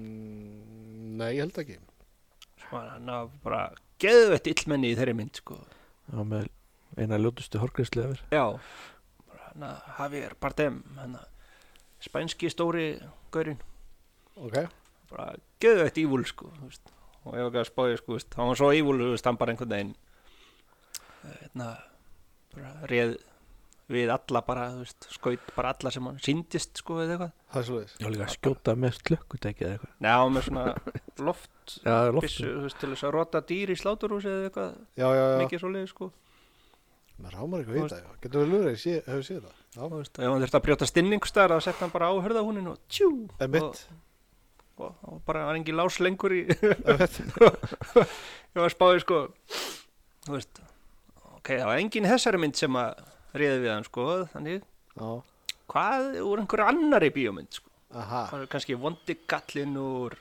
[SPEAKER 1] Mm, nei, ég held ekki.
[SPEAKER 2] Hann að bara geðvett illmenni í þeirri mynd sko.
[SPEAKER 3] Já, með eina ljótustu horgræslu yfir.
[SPEAKER 2] Já. Bara hann að Javier Bardem, hann að spænski stóri gaurinn.
[SPEAKER 1] Ok.
[SPEAKER 2] Bara geðvett ívúl sko, þú veist. Og ég var ekki að spáði sko, þú veist, hann var svo ívúl, þú veist, hann bara einhvern veginn hérna bara reið við alla bara, þú veist, skaut bara alla sem hann síndist sko eða eitthvað.
[SPEAKER 1] Það er svo þess.
[SPEAKER 3] Já, líka að skjóta með slökkutæki eða eitthvað.
[SPEAKER 2] Já, með svona loft
[SPEAKER 3] Já, loft.
[SPEAKER 2] byssu, þú veist, til þess að rota dýr í sláturhúsi eða eitthvað,
[SPEAKER 1] Já, já, já.
[SPEAKER 2] mikið svo leið sko.
[SPEAKER 1] Mér rámar eitthvað í þetta, já. Getur við lúrið, sé, hefur séð það. Já.
[SPEAKER 2] Þú veist, ef hann þurfti að brjóta stinningstar þá sett hann bara á hörðahúnin og tjú.
[SPEAKER 1] Emitt.
[SPEAKER 2] Og, og, og bara var engin lás lengur í
[SPEAKER 1] Emitt.
[SPEAKER 2] ég var spáði sko, þú veist, ok, það var engin þessari mynd sem að réði við hann sko, þannig
[SPEAKER 1] Já.
[SPEAKER 2] hvað úr einhverju annari bíómynd sko,
[SPEAKER 1] Aha.
[SPEAKER 2] það er kannski vondi gallinn úr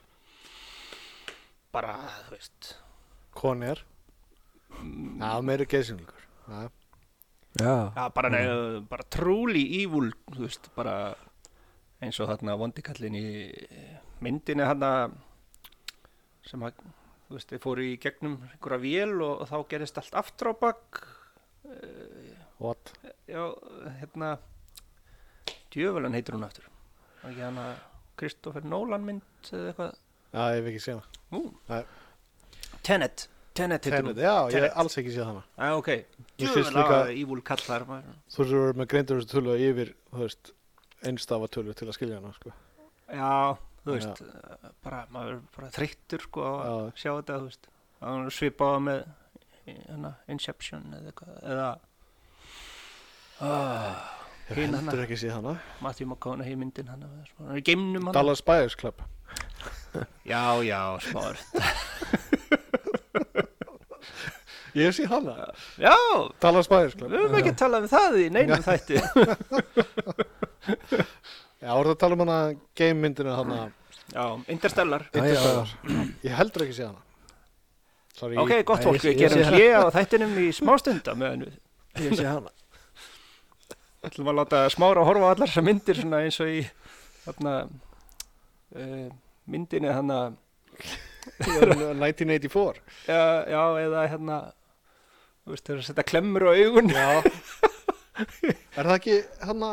[SPEAKER 2] bara, þú veist
[SPEAKER 1] Konjar. Já, meiri geysingur. Já.
[SPEAKER 3] Já.
[SPEAKER 2] ja, bara, nei, bara truly evil, þú veist, bara eins og þarna vondi gallinn í myndinni þarna sem að, þú veist, þið fóru í gegnum einhverja vél og, og þá gerist allt aftur á bak.
[SPEAKER 1] What?
[SPEAKER 2] Já, hérna djöfulan heitir hún aftur. Var ekki hana Christopher Nolan mynd eða eitthvað?
[SPEAKER 1] Já, ég hef ekki séð það.
[SPEAKER 2] Ú.
[SPEAKER 1] Nei.
[SPEAKER 2] Tenet. Tenet heitir
[SPEAKER 1] Tenet,
[SPEAKER 2] hún.
[SPEAKER 1] já, ég
[SPEAKER 2] Tenet.
[SPEAKER 1] hef alls ekki séð hana.
[SPEAKER 2] Já, ok.
[SPEAKER 1] Mér finnst
[SPEAKER 2] Djöfulan
[SPEAKER 1] líka-
[SPEAKER 2] ívúl kallar maður.
[SPEAKER 1] Þú veist, þú verður með greindur þessu tölu yfir, þú veist, einstafa tölu til að skilja hana, sko.
[SPEAKER 2] Já, þú veist, uh, bara maður er bara þreyttur sko á að
[SPEAKER 1] Já.
[SPEAKER 2] sjá þetta, þú veist. Það er svipaða með hana Inception eða eitthvað, eða ah,
[SPEAKER 1] Ég
[SPEAKER 2] Hin
[SPEAKER 1] hef heldur
[SPEAKER 2] hana.
[SPEAKER 1] ekki séð hana.
[SPEAKER 2] Matthew McConaughey myndin hana, hann er í geimnum hana.
[SPEAKER 1] Dallas Buyers Club.
[SPEAKER 2] Já, já, smáður.
[SPEAKER 1] Ég hef séð hana.
[SPEAKER 2] Já,
[SPEAKER 1] Dallas Buyers Club.
[SPEAKER 2] við höfum ekki talað um það í neinum þætti.
[SPEAKER 1] Já, voruð að tala um hana game myndinu hana.
[SPEAKER 2] Já, Interstellar.
[SPEAKER 3] Já, já,
[SPEAKER 1] Interstellar. Ég heldur ekki séð hana. Sorry.
[SPEAKER 2] Ok, gott
[SPEAKER 3] Nei,
[SPEAKER 2] fólk,
[SPEAKER 3] ég-
[SPEAKER 2] við
[SPEAKER 3] ég
[SPEAKER 2] gerum
[SPEAKER 3] sé
[SPEAKER 2] hlé á þættinum í smástunda meðan við
[SPEAKER 3] Ég sé hana.
[SPEAKER 2] ætlum að láta Smára horfa á allar þessar myndir svona eins og í þarna uh, myndinni þarna
[SPEAKER 1] nineteen eighty-four.
[SPEAKER 2] já, já, eða hérna þú veist, þeir að setja klemmur á augun.
[SPEAKER 1] Já. Er það ekki hana,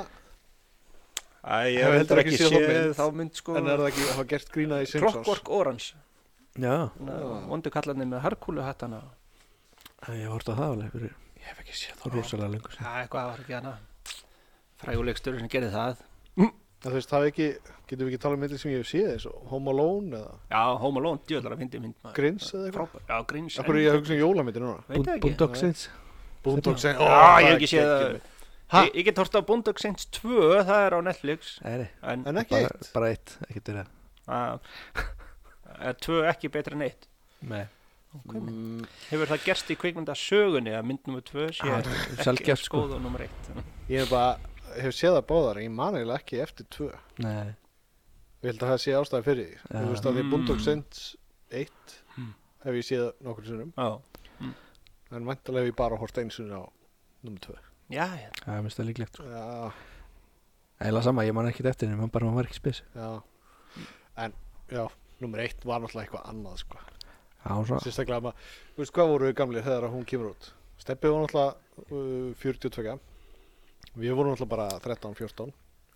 [SPEAKER 2] Æ, ég
[SPEAKER 1] Hef
[SPEAKER 2] hef
[SPEAKER 1] heldur
[SPEAKER 2] heldur
[SPEAKER 1] ekki
[SPEAKER 2] ekki
[SPEAKER 1] séð þá
[SPEAKER 2] séð
[SPEAKER 1] mynd.
[SPEAKER 2] þá mynd sko.
[SPEAKER 1] en er það ekki, hafa gert grínað í Simpsons?
[SPEAKER 2] Clockwork Orange,
[SPEAKER 3] Já.
[SPEAKER 2] vondu kallarnir með Herkúlu hattana.
[SPEAKER 3] Ég hef hort á það alveg fyrir
[SPEAKER 1] Ég hef ekki séð
[SPEAKER 3] það
[SPEAKER 1] það.
[SPEAKER 3] rosalega lengur
[SPEAKER 2] Já,
[SPEAKER 3] síðan.
[SPEAKER 2] eitthvað var ekki hana frægulegstur sem gerði það.
[SPEAKER 1] Þú veist, það er ekki, getum við ekki talað um myndir sem ég hef séð, eins og Home Alone eða
[SPEAKER 2] Já, Home Alone, djöðlar að fyndi mynd maður.
[SPEAKER 1] Grins eða eitthvað?
[SPEAKER 2] Frábær, já, Grins.
[SPEAKER 1] Akkur er ég að hugsa um jólamyndir núna?
[SPEAKER 2] Veit það ekki.
[SPEAKER 3] Boondock Saints.
[SPEAKER 1] Boondock Saints.
[SPEAKER 2] Já,
[SPEAKER 1] Ó,
[SPEAKER 2] ég hef
[SPEAKER 1] það
[SPEAKER 2] ekki
[SPEAKER 1] er
[SPEAKER 2] séð
[SPEAKER 1] geggjum
[SPEAKER 2] það.
[SPEAKER 1] mynd. Ha?
[SPEAKER 2] Ég, ég get hort á Boondock Saints tvö, það er á Netflix.
[SPEAKER 3] Nei, nei.
[SPEAKER 2] En,
[SPEAKER 1] En ekki
[SPEAKER 3] Bara,
[SPEAKER 1] eitt.
[SPEAKER 3] bara eitt, ekki til það.
[SPEAKER 2] að, er tvö ekki betra en eitt.
[SPEAKER 3] Nei.
[SPEAKER 1] Mm,
[SPEAKER 2] Hefur það gerst í kvikmyndasögunni að mynd nummer tvö sé
[SPEAKER 3] Ah,
[SPEAKER 2] ekki
[SPEAKER 3] sjaldgæft,
[SPEAKER 2] eins
[SPEAKER 3] sko.
[SPEAKER 2] góð og nummer eitt?
[SPEAKER 1] Ég hef bara, hef séð það báðar, en ég man eiginlega ekki eftir tvö.
[SPEAKER 3] Nei.
[SPEAKER 1] Ég held að það sé ástæði fyrir því.
[SPEAKER 3] Já.
[SPEAKER 1] Þú veist að því
[SPEAKER 2] Mm.
[SPEAKER 1] Boondock Saints eitt
[SPEAKER 2] Mm.
[SPEAKER 1] hef ég séð nokkur sinnum,
[SPEAKER 2] Já,
[SPEAKER 1] en væntalega hef ég bara hort einu sinni á nummer tvö.
[SPEAKER 2] já, já.
[SPEAKER 3] Það er mest að líklegt. sko.
[SPEAKER 1] Já,
[SPEAKER 3] Eila sama, ég man ekkert eftir henni, man bara man var ekki spes.
[SPEAKER 1] já. En, já, nummer eitt var náttúrulega eitthvað annað, sko.
[SPEAKER 3] Já, svo.
[SPEAKER 1] Sérstaklega maður, þú veist hvað voru við gamlir þegar hún kemur út? Steppi var náttúrulega uh, fjörutíu og tvö. Við vorum náttúrulega bara þrettán fjórtán.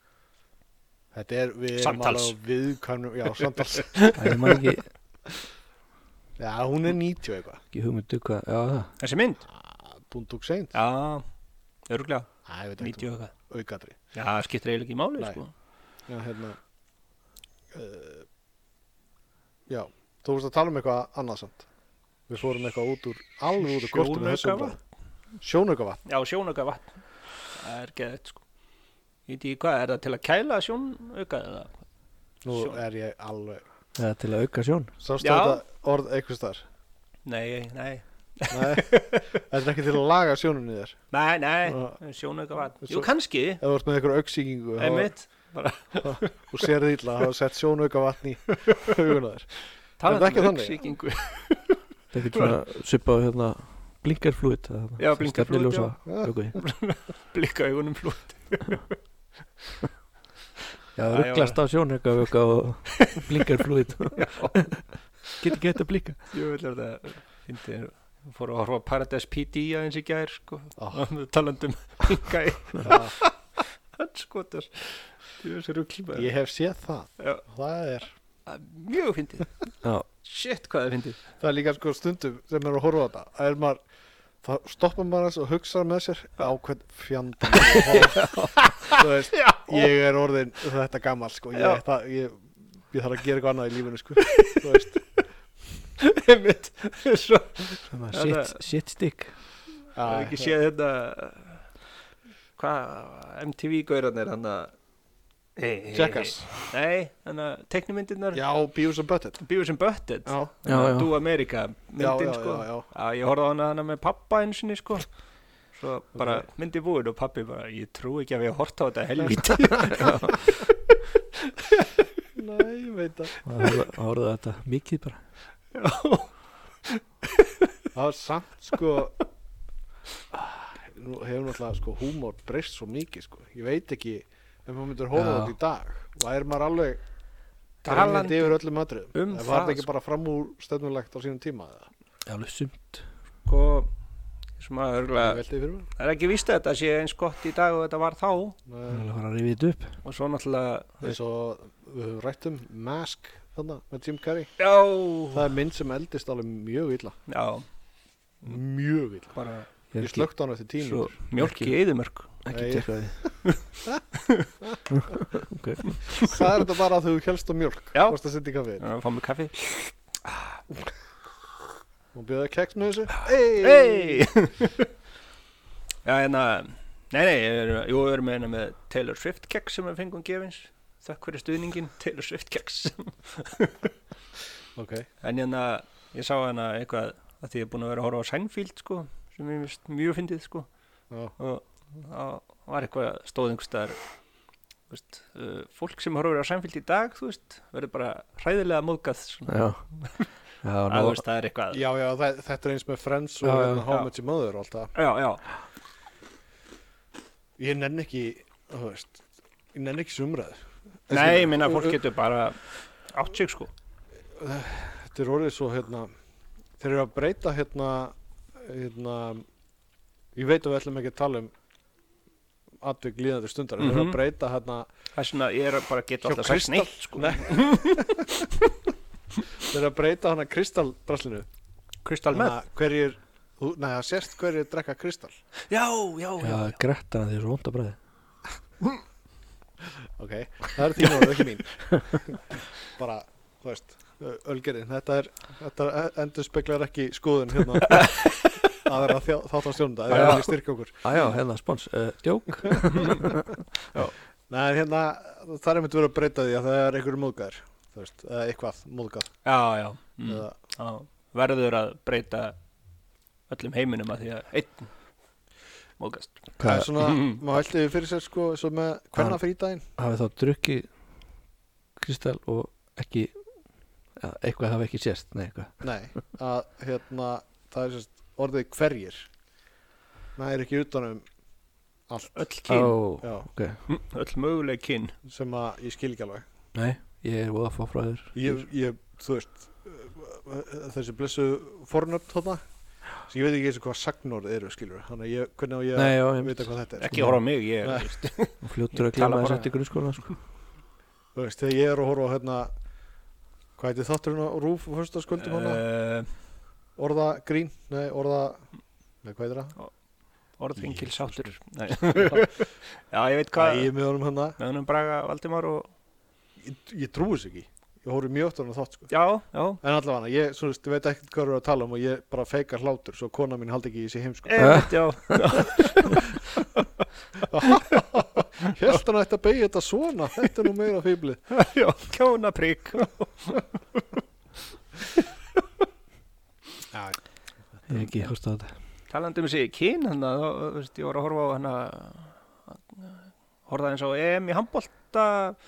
[SPEAKER 1] Þetta er, við erum
[SPEAKER 2] Samtals.
[SPEAKER 1] alveg á viðkvæmum, já, samtals.
[SPEAKER 3] Það er man ekki,
[SPEAKER 1] Já, hún er níutíu eitthvað.
[SPEAKER 3] ekki hugmyndu hvað, já það.
[SPEAKER 2] Þessi mynd?
[SPEAKER 1] Boondock Saints.
[SPEAKER 2] Já, öruglega,
[SPEAKER 1] Æ, ég veit ekki,
[SPEAKER 2] níutíu eitthvað.
[SPEAKER 1] aukadri.
[SPEAKER 2] Já, það skiptir eiginlega ekki máli,
[SPEAKER 1] Nei.
[SPEAKER 2] sko.
[SPEAKER 1] Já, hérna, uh, já, þú veist að tala um eitthvað annað samt. Við fórum eitthvað út úr, alveg út úr kortinu þessum
[SPEAKER 2] Sjónaukavatn.
[SPEAKER 1] bara. Sjónaukavatn.
[SPEAKER 2] Já, sjónaukavatn. Það er geðið, sko. Ég veit ekki hvað, er það til að kæla sjónauka eða?
[SPEAKER 1] Nú
[SPEAKER 2] Sjón.
[SPEAKER 1] er ég alveg
[SPEAKER 3] eða til að auka sjón.
[SPEAKER 1] Sástu
[SPEAKER 2] Já.
[SPEAKER 1] þetta orð einhvers þar?
[SPEAKER 2] Nei, nei,
[SPEAKER 1] Nei, þetta er ekki til að laga sjónunni þér
[SPEAKER 2] nei, nei,
[SPEAKER 1] Já.
[SPEAKER 2] sjónauka vatn.
[SPEAKER 1] Svo-
[SPEAKER 2] Jú, kannski,
[SPEAKER 1] Ef þú ert með einhver auksýkingu
[SPEAKER 2] einmitt,
[SPEAKER 1] og sér þið illa, hafa sett sjónauka vatn í huguna þér
[SPEAKER 2] talandi
[SPEAKER 1] ekki
[SPEAKER 2] um
[SPEAKER 1] þannig?
[SPEAKER 2] augsýkingu.
[SPEAKER 3] Það er ekki svona svipaðu hérna blinkerflúið.
[SPEAKER 2] Já, blinkerflúid, já.
[SPEAKER 3] já.
[SPEAKER 2] Blikka augunum flút.
[SPEAKER 3] Já,
[SPEAKER 2] Æ,
[SPEAKER 3] rugglast á sjónauka og blinkerflúið. Get ekki hægt að blika.
[SPEAKER 2] Jú, vil er það, fyndi, fór að horfa á Paradise P D aðeins í gær, sko.
[SPEAKER 1] Ah.
[SPEAKER 2] Talandum pinka í
[SPEAKER 1] Já,
[SPEAKER 2] handskotar. Jú, þessi rugl.
[SPEAKER 1] Ég hef séð það
[SPEAKER 2] Já.
[SPEAKER 1] Það er
[SPEAKER 2] Mjög fyndið.
[SPEAKER 3] Já,
[SPEAKER 2] Shit, hvað er fyndið.
[SPEAKER 1] Það er líka sko stundum sem er að horfa á þetta Það er maður Það stoppar maður þess og hugsa með sér á hvern fjanda Þú veist,
[SPEAKER 2] Já.
[SPEAKER 1] ég er orðin þetta gammal sko
[SPEAKER 2] Já.
[SPEAKER 1] ég, það, ég, ég þarf að gera eitthvað annað í lífinu sko Þú veist
[SPEAKER 2] Einmitt. Svo,
[SPEAKER 3] svona
[SPEAKER 2] Já,
[SPEAKER 3] shit,
[SPEAKER 2] það-
[SPEAKER 3] shit stick.
[SPEAKER 2] það er ekki séð þetta, hvað, M T V-gaurarnir, hann að,
[SPEAKER 1] Jackass
[SPEAKER 2] nei, hann að teiknumyndirnar,
[SPEAKER 1] Já, Beavis and Butthead
[SPEAKER 2] Beavis and Butthead,
[SPEAKER 1] Já,
[SPEAKER 3] Já, já.
[SPEAKER 2] Do America
[SPEAKER 1] já,
[SPEAKER 2] myndin,
[SPEAKER 1] já,
[SPEAKER 2] sko.
[SPEAKER 1] já, já.
[SPEAKER 2] Já, ég horfði á hana hana með pappa einu sinni, sko. Svo bara myndi búin og pappi bara, ég trú ekki að við horta á þetta helvíti.
[SPEAKER 1] Nei, ég veit það
[SPEAKER 3] Það horfði þetta mikið bara.
[SPEAKER 1] Það var samt sko Nú hefur náttúrulega sko húmór breyst svo mikið sko Ég veit ekki ef maður myndir hóða
[SPEAKER 3] Já.
[SPEAKER 1] þetta í dag og er maður alveg
[SPEAKER 2] Talandi
[SPEAKER 1] grænjandi yfir öllum atriðum
[SPEAKER 2] um
[SPEAKER 1] En var
[SPEAKER 2] það,
[SPEAKER 1] þetta ekki bara fram úr stefnulegt á sínum tíma eða?
[SPEAKER 3] Já, alveg sumt.
[SPEAKER 2] Sko, sem að
[SPEAKER 1] Ég
[SPEAKER 2] örgulega,
[SPEAKER 1] velti fyrir mér
[SPEAKER 2] það er ekki víst að þetta sé eins gott í dag og þetta var þá.
[SPEAKER 3] Það er
[SPEAKER 1] Nei,
[SPEAKER 3] alveg að fara að rifið þetta upp.
[SPEAKER 2] Og svo náttúrulega,
[SPEAKER 1] eins og við höfum rætt um Mask þarna með Jim Carrey
[SPEAKER 2] já,
[SPEAKER 1] Það er mynd sem eldist alveg mjög illa
[SPEAKER 2] já,
[SPEAKER 1] Mjög illa
[SPEAKER 2] bara
[SPEAKER 3] Ég er
[SPEAKER 1] Ég slögt á hann eftir tíu
[SPEAKER 2] svo
[SPEAKER 1] mínútur
[SPEAKER 2] mjólk í eyðimörk.
[SPEAKER 3] ekki
[SPEAKER 1] Nei.
[SPEAKER 3] tekka því. Ok.
[SPEAKER 1] Það er þetta bara að þú helst á mjólk
[SPEAKER 2] Já.
[SPEAKER 1] Varst að setja í kaffið
[SPEAKER 2] Já, fá mig kaffi.
[SPEAKER 1] Og bjóða keks með þessu Hey!
[SPEAKER 2] Hey! Já, hérna, nei, nei, ég er, jú, við erum með hérna með Taylor Swift keks sem við fengum gefins. Þakk fyrir stuðningin, Taylor Swift keks.
[SPEAKER 1] Ok
[SPEAKER 2] En hérna, ég sá hérna eitthvað að því ég er búin að vera að horfa á Seinfeld, sko, sem ég vist mjög fyndið, sko.
[SPEAKER 1] Já.
[SPEAKER 2] Og það var eitthvað stóð einhvers staðar, þú veist, uh, fólk sem horfir á Seinfeld í dag, þú veist, verður bara hræðilega móðgað, svona.
[SPEAKER 3] Já. Já,
[SPEAKER 2] Að,
[SPEAKER 3] nú,
[SPEAKER 2] þú veist, það er eitthvað.
[SPEAKER 1] Já, já, það, þetta er eins með Friends og
[SPEAKER 3] Já, já.
[SPEAKER 1] hérna How
[SPEAKER 2] Já.
[SPEAKER 1] Much Your Mother og allt það
[SPEAKER 2] Já, já,
[SPEAKER 1] Ég nenni ekki, þú veist Ég nenni ekki sumræðu
[SPEAKER 2] nei, ég minna að fólk getur bara átt sig, sko.
[SPEAKER 1] Þetta er orðið svo, hérna Þeir eru að breyta, hérna Hérna Ég veit að við ætlum ekki að tala um atvik líðandi stundar Þeir eru
[SPEAKER 2] Mhm.
[SPEAKER 1] að breyta, hérna
[SPEAKER 2] Það er svona, ég er bara að geta
[SPEAKER 1] Hjá
[SPEAKER 2] alltaf sagt
[SPEAKER 1] Kristall?
[SPEAKER 2] neitt, sko.
[SPEAKER 1] Nei. Þeir eru að breyta hana kristaldraslinu
[SPEAKER 2] Crystal Meth.
[SPEAKER 1] Þannig að Hverjir, þú- nei, það sést hverjir drekka kristall
[SPEAKER 2] Já, já, já.
[SPEAKER 3] já, gretta því er svo vond að bræði.
[SPEAKER 1] Ok, það er þín orð, ekki mín Bara, þú veist Ölgerinn, þetta er Þetta endur speklar ekki skoðun hérna að vera þátt á stjónunda eða
[SPEAKER 3] Já.
[SPEAKER 1] ekki styrka okkur
[SPEAKER 3] Á já, hérna spons, uh, djók.
[SPEAKER 1] Nei, hérna, það er myndi verið að breyta því að það er einhverjum móðgæður þú veist, eða eitthvað móðgæð
[SPEAKER 2] Já, já. Mm.
[SPEAKER 1] eða,
[SPEAKER 2] Já. Verður að breyta öllum heiminum að því að einn móðgast.
[SPEAKER 1] það er svona,
[SPEAKER 2] Mhm.
[SPEAKER 1] maður velti fyrir sér sko, svo með hvenna frídaginn
[SPEAKER 3] Hafið þá drukkið kristall og ekki, ja, eitthvað hafi ekki sést, nei, eitthvað.
[SPEAKER 1] Nei, að hérna það er sérst orðið hverjir það er ekki utanum allt
[SPEAKER 2] Öll kyn,
[SPEAKER 3] Ó,
[SPEAKER 1] Já,
[SPEAKER 3] ok.
[SPEAKER 2] öll möguleg kyn.
[SPEAKER 1] sem að ég skil ekki alveg
[SPEAKER 3] Nei, ég er voða að fá frá þér.
[SPEAKER 1] ég, ég, þú veist uh, þessi blessu fornöfn þarna sem ég veit ekki eins og hvað sagnorð eru skilur þannig að ég, hvernig á ég
[SPEAKER 3] Nei, já,
[SPEAKER 1] að
[SPEAKER 3] einmitt.
[SPEAKER 1] vita hvað þetta er
[SPEAKER 2] Ekki horfa á mig, ég
[SPEAKER 1] Nei.
[SPEAKER 2] veist.
[SPEAKER 3] Og fljótur að
[SPEAKER 2] Ég tala
[SPEAKER 3] glema
[SPEAKER 2] bara-
[SPEAKER 3] þess eftir grunnskóla, sko.
[SPEAKER 1] þú veist, þegar ég er að horfa á hérna hvað heitir þátturinn á Rúf og föstaskvöldum hana
[SPEAKER 2] Uh,
[SPEAKER 1] orða grín, nei orða nei, hvað heitir það?
[SPEAKER 2] Orðvingil sáttur. Nei.
[SPEAKER 1] Æ,
[SPEAKER 2] Já, ég veit hvað.
[SPEAKER 1] ég er með honum hérna
[SPEAKER 2] Með honum Braga Valdimar og...
[SPEAKER 1] ég, ég trúi þess ekki ég horfi mjög oft á hana þátt sko
[SPEAKER 2] Já, já.
[SPEAKER 1] en allavega, ég, svo veist, ég veit ekkert hvað eru að tala um og ég bara feikar hlátur svo kona mín haldi ekki í sig heim sko
[SPEAKER 2] Einmitt, já.
[SPEAKER 1] held hann ætti að beigja þetta svona, þetta er nú meira fýblið.
[SPEAKER 2] Já, kjónaprygg.
[SPEAKER 1] Já,
[SPEAKER 3] Ég hef ekki hóst á þetta.
[SPEAKER 2] Talandi um sig í kyn, hann að, þú veist, ég var að horfa á hann að, horfa eins á E M í handbolta,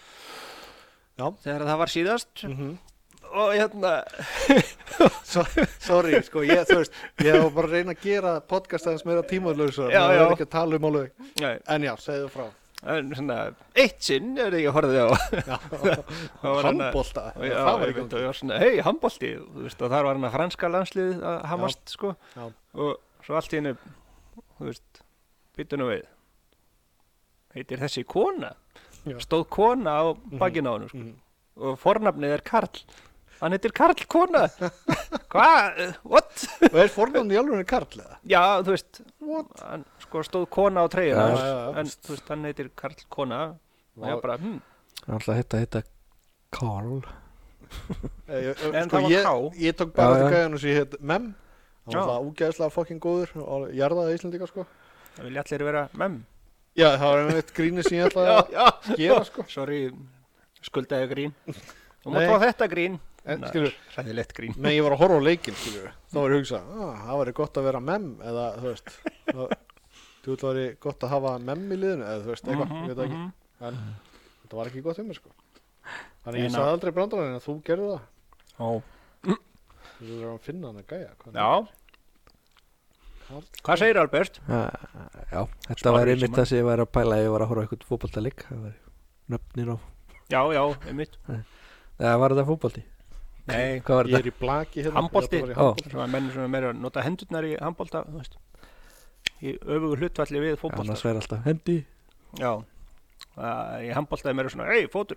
[SPEAKER 1] Já.
[SPEAKER 2] þegar það var síðast,
[SPEAKER 1] mhm.
[SPEAKER 2] og hérna,
[SPEAKER 1] So, sorry, sko, ég, þú veist, ég hef bara að reyna að gera podcast aðeins meira tímaðlausar,
[SPEAKER 2] Já,
[SPEAKER 1] maður
[SPEAKER 2] já.
[SPEAKER 1] er ekki að tala um alveg.
[SPEAKER 2] nei,
[SPEAKER 1] En já, segðu frá.
[SPEAKER 2] en svona, eitt sinn er ég horfði á,
[SPEAKER 1] Já,
[SPEAKER 2] Það var hann að-
[SPEAKER 1] handbolta,
[SPEAKER 2] og já,
[SPEAKER 1] það var
[SPEAKER 2] ég
[SPEAKER 1] í
[SPEAKER 2] veit, og
[SPEAKER 1] gangi.
[SPEAKER 2] ég var svona, hei, handbolti, þú veist, og þar var hann að franska landslið að hamast, sko,
[SPEAKER 1] Já.
[SPEAKER 2] og svo allt í hennu, þú veist, býttu nú við, heitir þessi kona,
[SPEAKER 1] Já.
[SPEAKER 2] stóð kona á bakinu á hennu, sko,
[SPEAKER 1] Mhm.
[SPEAKER 2] og fornafnið er Karl, hann heitir Karl kona, hvað, what?
[SPEAKER 1] Og er fornafni í alveg Karl eða?
[SPEAKER 2] Já, þú veist,
[SPEAKER 1] What?
[SPEAKER 2] hann sko stóð kona á treyjum,
[SPEAKER 3] Já,
[SPEAKER 2] hans,
[SPEAKER 1] já, já.
[SPEAKER 2] en þú veist, hann heitir Karl kona, og ég bara, hm,
[SPEAKER 3] Hann ætla að hitta, hitta Karl.
[SPEAKER 1] Eh, ég- ég-
[SPEAKER 2] En
[SPEAKER 1] sko,
[SPEAKER 2] það var
[SPEAKER 1] ég,
[SPEAKER 2] K.
[SPEAKER 1] ég tók bara
[SPEAKER 3] Já,
[SPEAKER 1] þetta
[SPEAKER 3] já.
[SPEAKER 1] gæðan sem ég heit Mem. Hann
[SPEAKER 2] Já.
[SPEAKER 1] var það úgæðslega fucking góður og jarðaði Íslandíka, sko.
[SPEAKER 2] það vilja allir vera mem.
[SPEAKER 1] Já, það var einmitt grínið sem ég ætlaði
[SPEAKER 2] Já,
[SPEAKER 1] að
[SPEAKER 2] já,
[SPEAKER 1] gera, sko.
[SPEAKER 2] sorry, skuldaði grín. Þú
[SPEAKER 1] Nei.
[SPEAKER 2] mátt fá þetta grín.
[SPEAKER 1] En, skilur,
[SPEAKER 2] Ræðilegt grín.
[SPEAKER 1] Nei, ég var að horfa á leikinn, skilur. Þá var ég að hugsa, ah, það væri gott að vera Mem, eða, þú veist, það, þú veist, það væri gott að hafa Mem í liðinu, eða, þú veist, eitthvað,
[SPEAKER 2] Mhm,
[SPEAKER 1] ég veit það ekki.
[SPEAKER 2] mhm.
[SPEAKER 1] En þetta var ekki gott um mig, sko. Þannig
[SPEAKER 2] En
[SPEAKER 1] ég
[SPEAKER 2] á-
[SPEAKER 1] sagði aldrei brandarinn að þú gerði það.
[SPEAKER 2] Ó,
[SPEAKER 1] Þú verður að finna hann að gæja. Hvað
[SPEAKER 2] já,
[SPEAKER 1] Karl?
[SPEAKER 2] hvað segir Albert?
[SPEAKER 3] Já, já, þetta
[SPEAKER 2] Smári
[SPEAKER 3] var
[SPEAKER 2] í
[SPEAKER 3] einmitt
[SPEAKER 2] símann.
[SPEAKER 3] það sem ég var að pæla ef ég var að horfa á eitthvað fótboltaleik. Það var nöfnin á.
[SPEAKER 2] Já, já, einmitt.
[SPEAKER 3] Eða var þetta fótbolti?
[SPEAKER 2] Nei,
[SPEAKER 3] Hvað var
[SPEAKER 1] Ég
[SPEAKER 3] þetta?
[SPEAKER 1] er í blaki hérna.
[SPEAKER 2] Handbolti.
[SPEAKER 1] Ég ætla að fara í
[SPEAKER 3] Ó.
[SPEAKER 1] handbolta.
[SPEAKER 2] svona menn sem er meira að nota hendurnar í handbolta, þú veist. Í öfugu hlutvalli við fótbolta.
[SPEAKER 3] Annars væri alltaf hendi.
[SPEAKER 2] Já, uh, í handbolta er meira svona, hei, fótur.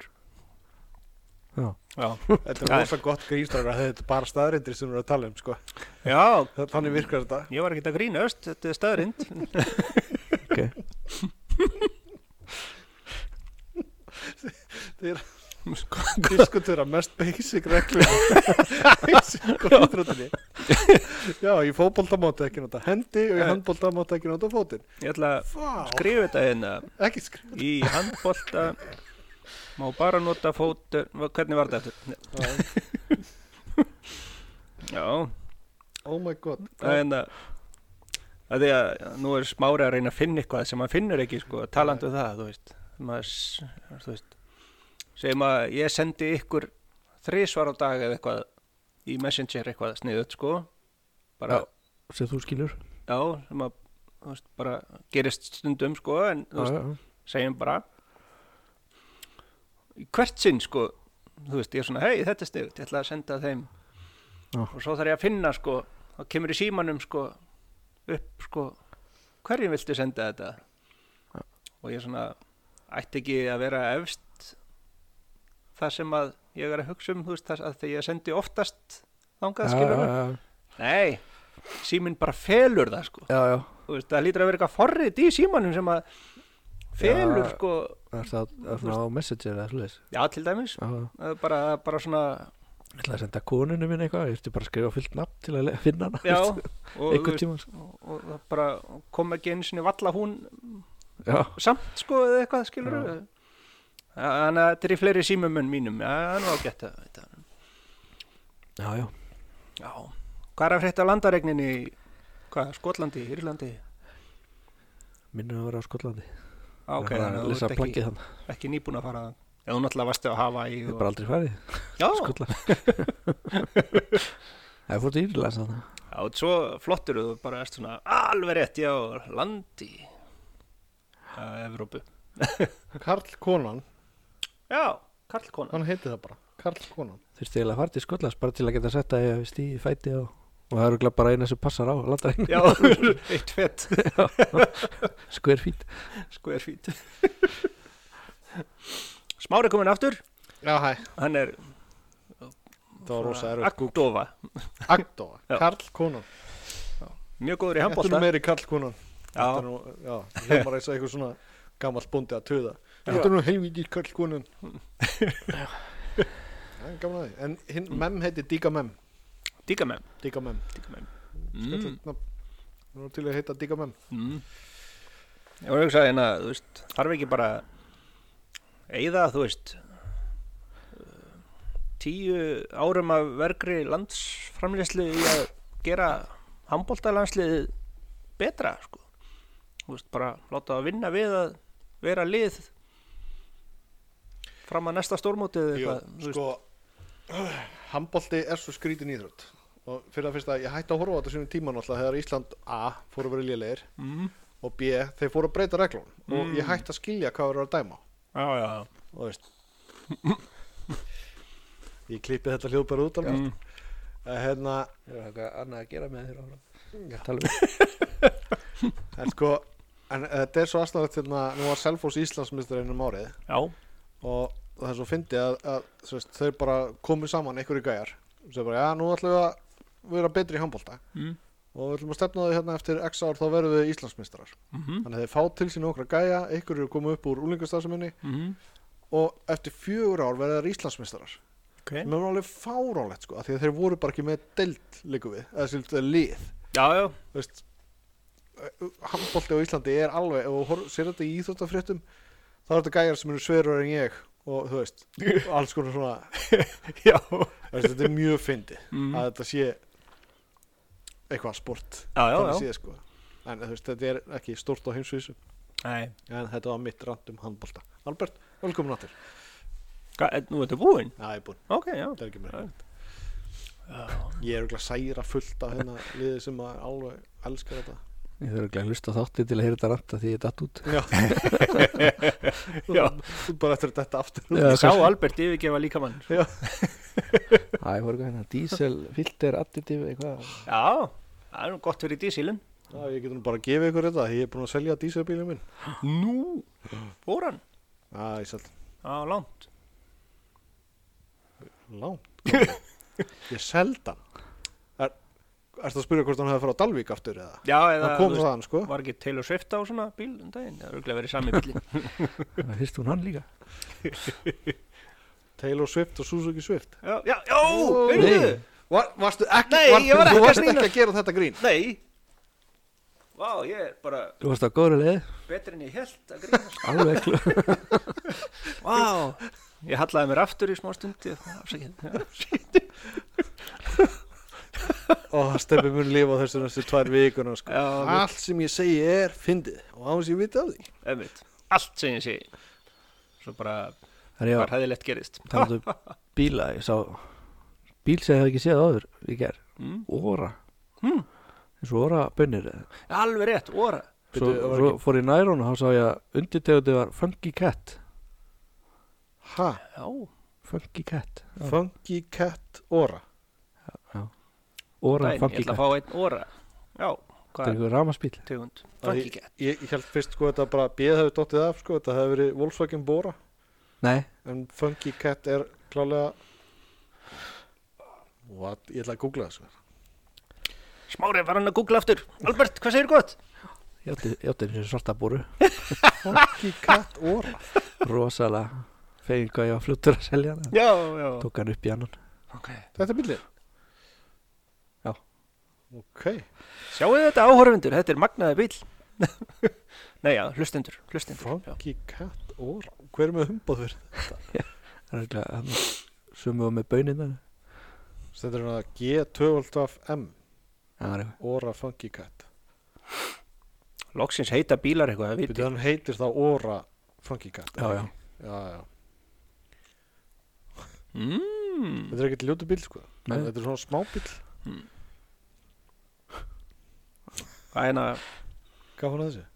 [SPEAKER 3] Já.
[SPEAKER 2] Já,
[SPEAKER 1] Þetta er
[SPEAKER 2] Já.
[SPEAKER 1] rosa gott grínstrákar að þetta er bara staðrindir sem við erum að tala um, sko.
[SPEAKER 2] já,
[SPEAKER 1] Það- Þannig virkar þetta.
[SPEAKER 2] ég var ekkert að grínast, þetta er staðrind.
[SPEAKER 3] Ok.
[SPEAKER 1] Diskutera mest basic reglum basic og íþróttinni. Já, í fótbolta máttu ekki nota hendi og í
[SPEAKER 2] Nei.
[SPEAKER 1] handbolta máttu ekki nota fótinn.
[SPEAKER 2] Ég ætla að
[SPEAKER 1] Vá,
[SPEAKER 2] skrifa þetta hérna.
[SPEAKER 1] ekki skrifa.
[SPEAKER 2] Í handbolta má bara nota fótur, hvernig var þetta eftir? Já,
[SPEAKER 1] Oh my god.
[SPEAKER 2] en að að því að nú er Smári að reyna að finna eitthvað sem hann finnur ekki, sko, talandi um það, þú veist, maður, s- þú veist, segjum að ég sendi ykkur þrisvar á dag eða eitthvað í Messenger eitthvað sniðut, sko, bara,
[SPEAKER 3] Sem þú skilur.
[SPEAKER 2] já, sem að, þú veist, bara gerist stundum, sko, en, þú
[SPEAKER 3] Já,
[SPEAKER 2] veist,
[SPEAKER 3] já.
[SPEAKER 2] segjum bara, í hvert sinn, sko, þú veist, ég er svona, hei, þetta er sniðut, ég ætla að senda þeim,
[SPEAKER 3] Já.
[SPEAKER 2] og svo þarf ég að finna, sko, þá kemur í símanum, sko, upp, sko, hverjum viltu senda þetta?
[SPEAKER 3] Já.
[SPEAKER 2] Og ég svona, ætti ekki að vera efst það sem að ég er að hugsa um, þú veist, það að því ég sendi oftast þangað, skilur
[SPEAKER 3] Já,
[SPEAKER 2] það?
[SPEAKER 3] já,
[SPEAKER 2] Nei, síminn bara felur það, sko.
[SPEAKER 3] já, já.
[SPEAKER 2] Þú veist, það lítur að vera eitthvað forrit í símanum sem að felur,
[SPEAKER 3] Já.
[SPEAKER 2] sko,
[SPEAKER 3] Það er það það er svona á Messenger eða svoleiðis.
[SPEAKER 2] já, til dæmis,
[SPEAKER 3] Já,
[SPEAKER 2] Það er bara, bara svona,
[SPEAKER 3] ég ætla að senda konunum minn eitthvað. Ég ætti bara að skrifa fullt nafn til að le- finna hana.
[SPEAKER 2] já, og, þú
[SPEAKER 3] Einhvern
[SPEAKER 2] veist,
[SPEAKER 3] tímann.
[SPEAKER 2] og, og það bara kom ekki einu sinni valla hún
[SPEAKER 3] Já,
[SPEAKER 2] samt, sko, eða eitthvað, skilur
[SPEAKER 3] Já.
[SPEAKER 2] þannig að þetta er í fleiri símum en mínum, já, það er nú ágætt að veit það.
[SPEAKER 3] já, já.
[SPEAKER 2] Já, hvað er að frétta af landaregninni í, hvað, Skotlandi, Írlandi?
[SPEAKER 3] Minnum að vera á Skotlandi.
[SPEAKER 2] Á, ok,
[SPEAKER 3] Ég var
[SPEAKER 2] þannig
[SPEAKER 3] að
[SPEAKER 2] að þú
[SPEAKER 3] lesa
[SPEAKER 2] ert ekki,
[SPEAKER 3] plaggið þannig.
[SPEAKER 2] ekki nýbúin að fara eða þú náttúrulega varstu að hafa í
[SPEAKER 3] Ég hef bara aldrei farið.
[SPEAKER 2] já,
[SPEAKER 3] Skotlandi. Það er fórt í Írlands þannig.
[SPEAKER 2] já, og svo flottur þú bara erst svona alveg rétt, já, landi að Evrópu.
[SPEAKER 1] Karl Konan,
[SPEAKER 2] Já, Karl Kona.
[SPEAKER 1] hann heiti það bara. Karl Konan.
[SPEAKER 3] Þurfti eiginlega að fara til Skotlands bara til að geta sett að ég hef stíði fæti og, og það eru örugglega bara eina sem passar á landareign.
[SPEAKER 2] Já, eitt fett,
[SPEAKER 3] Square feet.
[SPEAKER 2] square feet. Smári kominn aftur,
[SPEAKER 1] Já, hæ.
[SPEAKER 2] hann er
[SPEAKER 1] Það var rosa erfitt.
[SPEAKER 2] Agdofa,
[SPEAKER 1] Agdóa.
[SPEAKER 2] Já.
[SPEAKER 1] Karl Konan.
[SPEAKER 2] mjög góður í
[SPEAKER 1] Þetta er
[SPEAKER 2] handbolta.
[SPEAKER 1] nú meiri Karl Konan. Þetta er
[SPEAKER 2] Já,
[SPEAKER 1] nú, já, það er bara eins og eitthvað svona gamall bóndi að töða. Þetta er nú helvítir Karl Konan. Já, gaman að því. En hinn Mem heiti Díka Mem.
[SPEAKER 2] díka með,
[SPEAKER 1] Díka Mem.
[SPEAKER 2] díka með.
[SPEAKER 1] Skemmtilegt nafn. Nú er til að heita Díka Mem.
[SPEAKER 2] Mm. Ég var að hugsa hérna, þú veist, þarf ekki bara eyða, þú veist, tíu árum af vergri landsframleiðslu í að gera handboltalandsliðið betra, sko. Þú veist, bara láta að vinna við að vera lið fram að næsta stórmótið
[SPEAKER 1] Jú,
[SPEAKER 2] eitthvað, þú veist.
[SPEAKER 1] sko handbolti er svo skrítin íþrótt og fyrir að fyrst að ég hætti að horfa á þetta sínum tíma náttúrulega þegar Ísland A fóru að vera lélegir
[SPEAKER 2] Mm.
[SPEAKER 1] og B þeir fóru að breyta reglum og
[SPEAKER 2] Mm.
[SPEAKER 1] ég hætti að skilja hvað þeir eru að dæma
[SPEAKER 2] Já, já, já.
[SPEAKER 1] og þú veist ég klippi þetta hljóð bara út alveg
[SPEAKER 2] Mm.
[SPEAKER 1] mm. hérna
[SPEAKER 3] Það er eitthvað annað að gera með þér áfram Tala um
[SPEAKER 1] en sko en þetta er svo aðstæðast hérna nú var Selfoss Íslandsmeistarinn um árið
[SPEAKER 2] Já,
[SPEAKER 1] og það er svo fyndið að, að svo veist, þeir bara komu saman einhverju gæjar og segir bara já nú ætlum við að vera betri í handbolta
[SPEAKER 2] mm.
[SPEAKER 1] og við ætlum að stefna þau hérna eftir x ár þá verðum við Íslandsmeistarar
[SPEAKER 2] Mm -hmm.
[SPEAKER 1] þannig að þeir fá til sín okkar gæja einhverju eru komið upp úr úlingastarfseminni
[SPEAKER 2] Mm -hmm.
[SPEAKER 1] og eftir fjögur ár verða þeir Íslandsmeistarar
[SPEAKER 2] Ok.
[SPEAKER 1] sem er alveg fáránlegt sko af því að þeir voru bara ekki með deild líku við eða svolítið lið
[SPEAKER 2] Já, já.
[SPEAKER 1] þú veist handbolti á Íslandi er alveg og hor- sér þetta í íþróttafréttum þá er þetta gæjar sem eru sverur en ég og þú veist alls konar svona
[SPEAKER 2] Já.
[SPEAKER 1] þú veist, þetta er mjög fyndið
[SPEAKER 2] Mm.
[SPEAKER 1] að þetta sé eitthvað sport
[SPEAKER 2] Já, já,
[SPEAKER 1] þannig
[SPEAKER 2] já.
[SPEAKER 1] séð sko en þú veist þetta er ekki stórt á heimsvísu
[SPEAKER 2] Nei.
[SPEAKER 1] en þetta var mitt rand um handbolta Albert, velkomin áttur
[SPEAKER 2] Hva, er- nú er þetta búinn?
[SPEAKER 1] já ég er búinn,
[SPEAKER 2] Ok, já.
[SPEAKER 1] þetta er ekki mér
[SPEAKER 2] Já. Já.
[SPEAKER 1] ég er auðvitað særa fullt af hérna liði sem að alveg elskar þetta
[SPEAKER 3] Ég þarf ekki að hlusta á þátti til að heyra þetta ranta því ég datt út
[SPEAKER 1] já
[SPEAKER 2] Já.
[SPEAKER 1] þú bara eftir þetta aftur
[SPEAKER 3] Já,
[SPEAKER 2] Ég sá
[SPEAKER 3] kannski.
[SPEAKER 2] Albert yfirgefa líkamann.
[SPEAKER 1] já,
[SPEAKER 3] Það voru eitthvað hérna dísel, filter, additiv eitthvað
[SPEAKER 2] Já, það er nú gott fyrir dísilin.
[SPEAKER 1] já ég getur nú bara að gefa ykkur þetta ég er búinn að selja dísilbílum minn
[SPEAKER 2] Nú, fór hann?
[SPEAKER 1] já ég seldi
[SPEAKER 2] Já, langt.
[SPEAKER 1] langt ég seldi hann er, ertu að spyrja hvort hann hefði farið á Dalvík aftur eða
[SPEAKER 2] Já, eða,
[SPEAKER 1] það kom
[SPEAKER 2] þú veist,
[SPEAKER 1] þaðan sko
[SPEAKER 2] var ekki Taylor Swift á svona bíl um daginn? Það er örugglega verið sami bílinn.
[SPEAKER 3] Það fyrst hún hann líka
[SPEAKER 1] Taylor Swift og Suzuki Swift
[SPEAKER 2] Já, já, já,
[SPEAKER 1] Ó,
[SPEAKER 2] heyrðu.
[SPEAKER 3] nei.
[SPEAKER 1] var, varstu ekki,
[SPEAKER 2] Nei,
[SPEAKER 1] var,
[SPEAKER 2] ég var
[SPEAKER 1] þú
[SPEAKER 2] ekki að
[SPEAKER 1] varst
[SPEAKER 2] grínast.
[SPEAKER 1] ekki að gera þetta grín
[SPEAKER 2] Nei. Vá, ég er bara
[SPEAKER 3] Þú varst á góðri leið,
[SPEAKER 2] betri en ég held að grínast.
[SPEAKER 3] alveg kl-
[SPEAKER 2] Vá. Ég hallaði mér aftur í smá stundi. Afsakið. Já.
[SPEAKER 1] og það stefni mun lifa þessu næstu tvær vikuna sko.
[SPEAKER 2] Já,
[SPEAKER 1] allt sem ég segi er fyndið og án sem ég viti af því
[SPEAKER 2] Einmitt. Allt sem ég sé. Svo bara,
[SPEAKER 3] Það er ég
[SPEAKER 2] bara
[SPEAKER 3] að
[SPEAKER 2] hefði lett gerist.
[SPEAKER 3] tala um bíla Ég sá bíl sem ég hef ekki séð áður í ger,
[SPEAKER 2] Mm.
[SPEAKER 3] óra
[SPEAKER 2] Hmm.
[SPEAKER 3] eins og óra bönnir
[SPEAKER 2] Alveg rétt, óra.
[SPEAKER 3] Svo,
[SPEAKER 1] Bíddu, var
[SPEAKER 3] svo
[SPEAKER 1] ekki-
[SPEAKER 3] fór ég nær hún og þá sá ég að undirtegundið var Funky Cat
[SPEAKER 1] ha,
[SPEAKER 2] Já,
[SPEAKER 3] Funky Cat Já.
[SPEAKER 1] Funky Cat Ora
[SPEAKER 3] Óra
[SPEAKER 2] dæn, ég
[SPEAKER 3] Funky
[SPEAKER 2] ætla að
[SPEAKER 3] Cat
[SPEAKER 2] fá einn óra. Já,
[SPEAKER 3] Það
[SPEAKER 2] hvað
[SPEAKER 3] er
[SPEAKER 2] er
[SPEAKER 3] einhver rafmagnsbíl
[SPEAKER 2] tegund?
[SPEAKER 1] Að
[SPEAKER 2] Funky Cat.
[SPEAKER 1] ég, ég held fyrst sko þetta bara bíð hefði dottið af sko þetta hefði verið Volkswagen Bora
[SPEAKER 3] Nei,
[SPEAKER 1] en Funky Cat er klálega what, ég ætla að googla þessu
[SPEAKER 2] Smári, var hann að googla aftur. Albert, hvað segir gott?
[SPEAKER 3] ég átti, ég átti þessu svarta búru
[SPEAKER 1] Funky Cat Ora
[SPEAKER 3] rosalega fegin hvað ég var fljótur að selja hana
[SPEAKER 2] Já, já.
[SPEAKER 3] tók hann upp í annan
[SPEAKER 2] Ok.
[SPEAKER 1] þetta er bílið
[SPEAKER 3] Já.
[SPEAKER 1] ok
[SPEAKER 2] Sjáu þetta áhorfundur, þetta er magnaði bíl. Nei, já, hlustendur, hlustendur. Já.
[SPEAKER 1] Funky Cat Ora hver er með humbóð fyrir
[SPEAKER 3] það er ekki að sumu á með baunin
[SPEAKER 1] þetta er hérna G tvö M
[SPEAKER 3] það er eitthvað
[SPEAKER 1] Ora Funky Cat
[SPEAKER 2] Loksins heita bílar eitthvað, það
[SPEAKER 1] Bíddu,
[SPEAKER 2] viti.
[SPEAKER 1] hann heitir þá Ora Funky Cat
[SPEAKER 3] Já, já.
[SPEAKER 1] já, já.
[SPEAKER 2] Mm.
[SPEAKER 1] þetta er ekkert ljótu bíl sko
[SPEAKER 3] Nei.
[SPEAKER 1] þetta er svona smá bíl
[SPEAKER 2] Hvað er hérna,
[SPEAKER 1] hvað fann að þessu?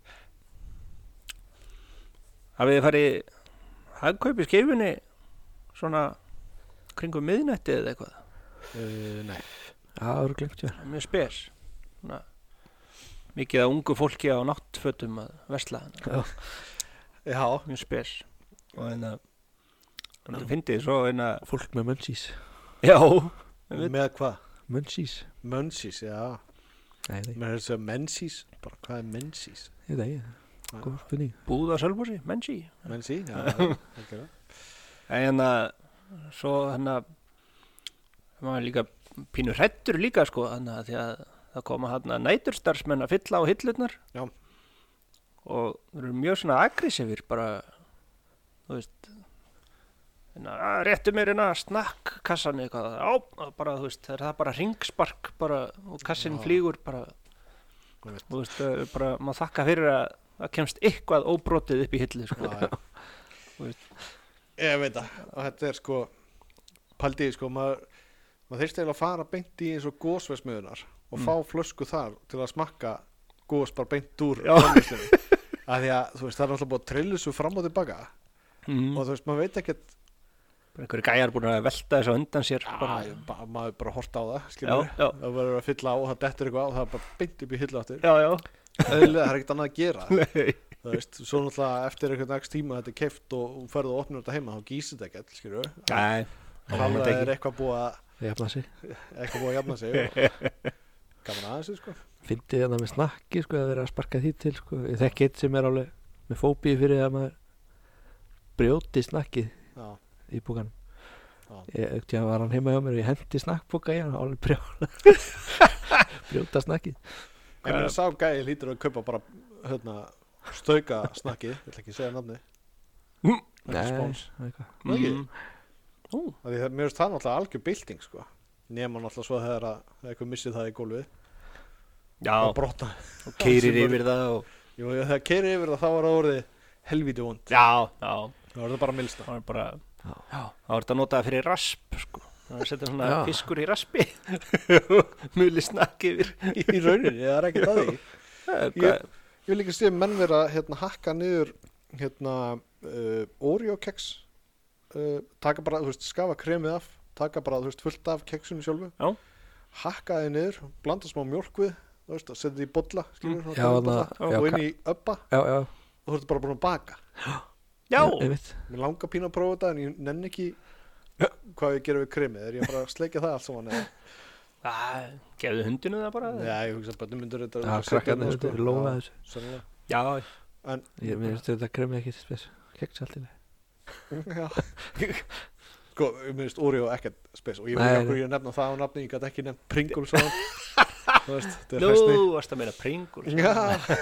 [SPEAKER 2] hafið þið farið hagkaup í skeifunni svona kringum miðnætti eða eitthvað?
[SPEAKER 1] Uh, nei
[SPEAKER 3] það eru glemt mér
[SPEAKER 2] Það er mjög spes. Svona, mikið af ungu fólki á náttfötum að versla.
[SPEAKER 3] Já.
[SPEAKER 1] já
[SPEAKER 2] Mjög spes. Og hérna, þannig að fyndið svo hérna,
[SPEAKER 3] fólk með munchies
[SPEAKER 2] já, ég veit.
[SPEAKER 1] með hvað?
[SPEAKER 3] munchies
[SPEAKER 1] Munchies, já
[SPEAKER 3] nei, nei,
[SPEAKER 1] mér er þess að Menzies bara hvað er Menzies?
[SPEAKER 3] ég veit ekki góð spurning
[SPEAKER 2] Búð á Sölfossi, Menzi.
[SPEAKER 1] Menzi, já okay.
[SPEAKER 2] En hérna, svo hérna, maður líka pínu hrættur líka sko, þannig að því að það koma hérna næturstarfsmenn að fylla á hillurnar.
[SPEAKER 1] Já.
[SPEAKER 2] og þeir eru mjög svona aggressífir bara, þú veist hérna, "Ah, réttu mér hérna snakkkassan eitthvað, á, bara, þú veist, það er það bara ringspark bara, og kassin
[SPEAKER 1] Já.
[SPEAKER 2] flýgur bara,
[SPEAKER 1] Ég veit.
[SPEAKER 2] þú veist, eh, bara maður þakka fyrir að það kemst eitthvað óbrotið upp í hillu, sko.
[SPEAKER 1] Já, já.
[SPEAKER 2] Þú veist.
[SPEAKER 1] Ég veit það, og þetta er sko paldið, sko, maður maður þyrst eiginlega að fara beint í eins og gósversmiðunar og
[SPEAKER 2] Mm.
[SPEAKER 1] fá flösku þar til að smakka gós bara beint úr
[SPEAKER 2] Já.
[SPEAKER 1] framleiðslunni. Af því að, þú veist, það er alltaf búið að trilla þessu fram og tilbaka
[SPEAKER 2] Mm.
[SPEAKER 1] og þú veist, maður veit ekkert
[SPEAKER 2] Bara einhverju gæjar búin að velta þessu á undan sér
[SPEAKER 1] bara,
[SPEAKER 2] bara,
[SPEAKER 1] bara, maður bara horta á það,
[SPEAKER 2] já,
[SPEAKER 1] skilur
[SPEAKER 2] já,
[SPEAKER 1] það verður að fylla á og það dettur eitthvað og það er bara beint upp í hillu áttur
[SPEAKER 2] já, já.
[SPEAKER 1] eðlilega, það er ekkert annað að gera
[SPEAKER 2] Nei.
[SPEAKER 1] þú veist, svo náttúrulega eftir einhvern ekst tíma þetta er keift og þú ferð og opnir þetta heima þá gísir þetta ekkert, skilur
[SPEAKER 2] Nei,
[SPEAKER 1] það
[SPEAKER 2] þetta
[SPEAKER 1] er
[SPEAKER 2] ekki.
[SPEAKER 1] eitthvað búið að
[SPEAKER 3] Jafna sig.
[SPEAKER 1] eitthvað búið að jafna sig og gaman aðeins, sko
[SPEAKER 3] Fyndið þarna með snakki, sko, að vera að sparka því til, sko. Ég þekki eitt sem er alveg með fóbíu fyrir að maður brjóti snakkið
[SPEAKER 1] já,
[SPEAKER 3] í búkanum.
[SPEAKER 1] já,
[SPEAKER 3] Ég auktið að var hann heima hjá mér og ég hendi snakkbóka í hann og alveg brjóla. Brjóta snakkið.
[SPEAKER 1] en mér sá gæði lítur að kaupa bara hérna, stauka snakkið, ég ætla ekki að segja nafni
[SPEAKER 3] Nei,
[SPEAKER 1] spons.
[SPEAKER 3] eitthvað.
[SPEAKER 1] Það ekki?
[SPEAKER 2] Mm. Ú,
[SPEAKER 1] Af því það, mér finnst það náttúrulega algjör bylting, sko nema náttúrulega svo þegar að eitthvað missir það í gólfið
[SPEAKER 2] já,
[SPEAKER 1] og brotna
[SPEAKER 2] og keirir yfir það og,
[SPEAKER 1] Jú, þegar keiri yfir það þá var það orðið helvíti vond
[SPEAKER 2] já, já,
[SPEAKER 1] þá var það bara milsta
[SPEAKER 2] það var bara,
[SPEAKER 3] Já.
[SPEAKER 2] já, það var þetta að nota það fyrir rasp, sko. Það setja svona
[SPEAKER 3] Já.
[SPEAKER 2] fiskur í raspi muli snakk yfir.
[SPEAKER 1] í rauninni, það er ekkert að því
[SPEAKER 2] Ég,
[SPEAKER 1] Ég- Ég vil líka sé menn vera að hérna, hakka niður hérna, uh, Oreo keks uh, taka bara, þú veist, skafa kremið af taka bara, þú veist, fullt af keksinu sjálfu
[SPEAKER 2] Já.
[SPEAKER 1] hakka þið niður, blanda smá mjólk við þú veist, og setja þið í bolla skilur,
[SPEAKER 3] Já,
[SPEAKER 1] mm.
[SPEAKER 3] þarna- já,
[SPEAKER 1] og inn
[SPEAKER 3] ka-
[SPEAKER 1] í öbba
[SPEAKER 3] Já, já.
[SPEAKER 1] og þú ert bara búin að baka
[SPEAKER 2] já,
[SPEAKER 3] Ég veit.
[SPEAKER 1] mér langar pínu að prófa þetta en ég nenni ekki hvað ég gerir við kremið er ég bara að sleikja það allt saman eða
[SPEAKER 2] það, gefðu hundinu það bara.
[SPEAKER 1] Já, ég hugsa að bönnum myndur þetta
[SPEAKER 3] Já, krakkarnir, þetta er lóða þessu.
[SPEAKER 1] Sannlega.
[SPEAKER 2] Já,
[SPEAKER 1] En,
[SPEAKER 3] Ég mér finnst þetta kremið ekki spes. Keks allt í leið.
[SPEAKER 1] já. Sko, mér finnst Oreo ekkert spes og ég veit
[SPEAKER 3] Nei,
[SPEAKER 1] ekki okkur
[SPEAKER 3] nei.
[SPEAKER 1] ég nefna það á nafni, ég gæti ekki nefnt Pringles á hann. Þú veist, þetta er
[SPEAKER 2] nú,
[SPEAKER 1] hræsni.
[SPEAKER 2] varst að meina Pringles.
[SPEAKER 1] Já.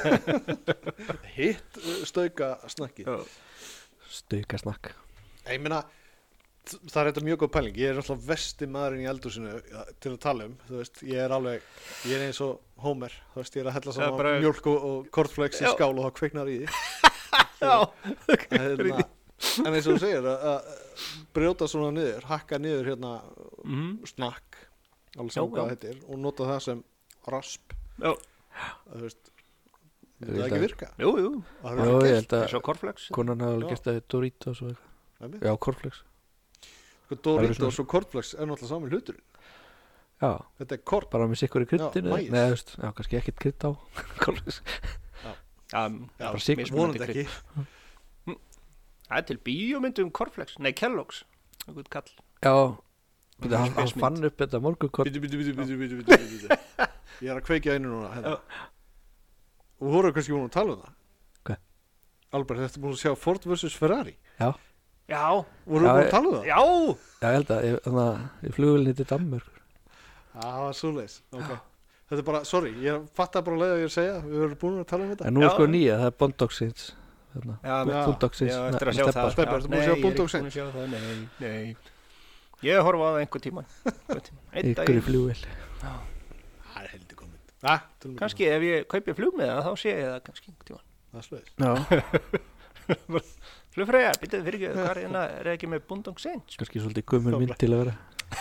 [SPEAKER 1] Hitt uh, stauka snakki.
[SPEAKER 2] Já.
[SPEAKER 3] Stauka snakk.
[SPEAKER 1] Ég meina, þ- það er þetta mjög góð pæling. Ég er alltaf vesti maðurinn í eldhúsinu ja, til að tala um. Þú veist, ég er alveg, ég er eins og Homer. Þú veist, ég er að hella
[SPEAKER 2] Já,
[SPEAKER 1] saman
[SPEAKER 2] bara-
[SPEAKER 1] mjólk og, og kornflakes í
[SPEAKER 2] Já.
[SPEAKER 1] skál og það kveiknar í því.
[SPEAKER 2] Já,
[SPEAKER 1] Hérna, en eins og þú segir að, að brjóta svona niður, hakka niður hérna
[SPEAKER 2] Mhm.
[SPEAKER 1] snakk alveg
[SPEAKER 2] Já,
[SPEAKER 1] saman hvað
[SPEAKER 2] já.
[SPEAKER 1] þetta er og nota það sem rasp
[SPEAKER 2] Já.
[SPEAKER 1] þú veist
[SPEAKER 3] Ég
[SPEAKER 1] þetta
[SPEAKER 3] veit
[SPEAKER 1] ekki
[SPEAKER 3] að-
[SPEAKER 1] virka
[SPEAKER 2] jú, jú,
[SPEAKER 1] það
[SPEAKER 3] Já,
[SPEAKER 1] er
[SPEAKER 3] ég
[SPEAKER 1] ekki
[SPEAKER 3] held að
[SPEAKER 2] eins og Cornflakes.
[SPEAKER 3] konan hafa alveg
[SPEAKER 1] Já.
[SPEAKER 3] gert það við Doritos og eitthvað.
[SPEAKER 1] gert
[SPEAKER 3] Já, cornflakes.
[SPEAKER 1] sko,
[SPEAKER 3] Það er
[SPEAKER 1] Doritos
[SPEAKER 3] svona-
[SPEAKER 1] og kornflakes er náttúrulega saman hlutur
[SPEAKER 3] Já,
[SPEAKER 1] þetta er korn
[SPEAKER 3] bara með sikkur í kryddinu.
[SPEAKER 1] maís.
[SPEAKER 3] Nei, þú veist, já, kannski ekkert krydd á. Cornflakes.
[SPEAKER 2] Já,
[SPEAKER 1] já,
[SPEAKER 3] bara sykur.
[SPEAKER 1] vonandi
[SPEAKER 2] mismunandi
[SPEAKER 1] ekki
[SPEAKER 2] það er til bíómyndu um Cornflakes, nei, Kellogg's, einhvern kall.
[SPEAKER 3] Já, Býtu, hann, hann
[SPEAKER 2] Spesmynd.
[SPEAKER 3] fann upp þetta morgunkorn.
[SPEAKER 1] Bíddu, bíddu, bíddu, bíddu, bíddu, bíddu, bíddu. ég er að kveikja einu núna hérna. og þú voru kannski búin að tala um það
[SPEAKER 3] Hvað?
[SPEAKER 1] Albert, þetta er búin að sjá Ford versus Ferrari
[SPEAKER 3] Já,
[SPEAKER 2] Já,
[SPEAKER 1] voru
[SPEAKER 3] Já,
[SPEAKER 1] búin
[SPEAKER 3] ég-
[SPEAKER 1] að tala um það?
[SPEAKER 2] já,
[SPEAKER 3] já, ég held að ég- þannig að ég flugulni til Danmörk.
[SPEAKER 1] Já, það var svoleiðis, ok Þetta er bara, sorry, ég fatta bara leið að ég er að segja Við erum búin að tala um þetta
[SPEAKER 3] En nú er
[SPEAKER 2] Já.
[SPEAKER 3] sko nýja, það er Bondogsins. Þarna,
[SPEAKER 2] Já,
[SPEAKER 1] Já.
[SPEAKER 3] Bondogsins.
[SPEAKER 2] Já, eftir að sjá það.
[SPEAKER 1] Stebbi, ertu búin að sjá
[SPEAKER 2] Nei, ég er
[SPEAKER 1] Bulldog
[SPEAKER 2] ekki búin að sjá það, nei, nei. Ég horfa á það einhver tíma. Einhvern tímann. Einn
[SPEAKER 3] Ykkur í
[SPEAKER 2] daginn.
[SPEAKER 3] flugvel.
[SPEAKER 1] Það er heldur komið ah,
[SPEAKER 2] Kannski ef ég kaupi flug með það, þá sé ég það kannski einhvern tímann.
[SPEAKER 1] Það er svoleiðis
[SPEAKER 3] Já,
[SPEAKER 2] Flugfreyja, býttu fyrir ekki, hvað er hérna, er það ekki með Bundong Saints?
[SPEAKER 3] kannski svolítið gummur mynd til að vera.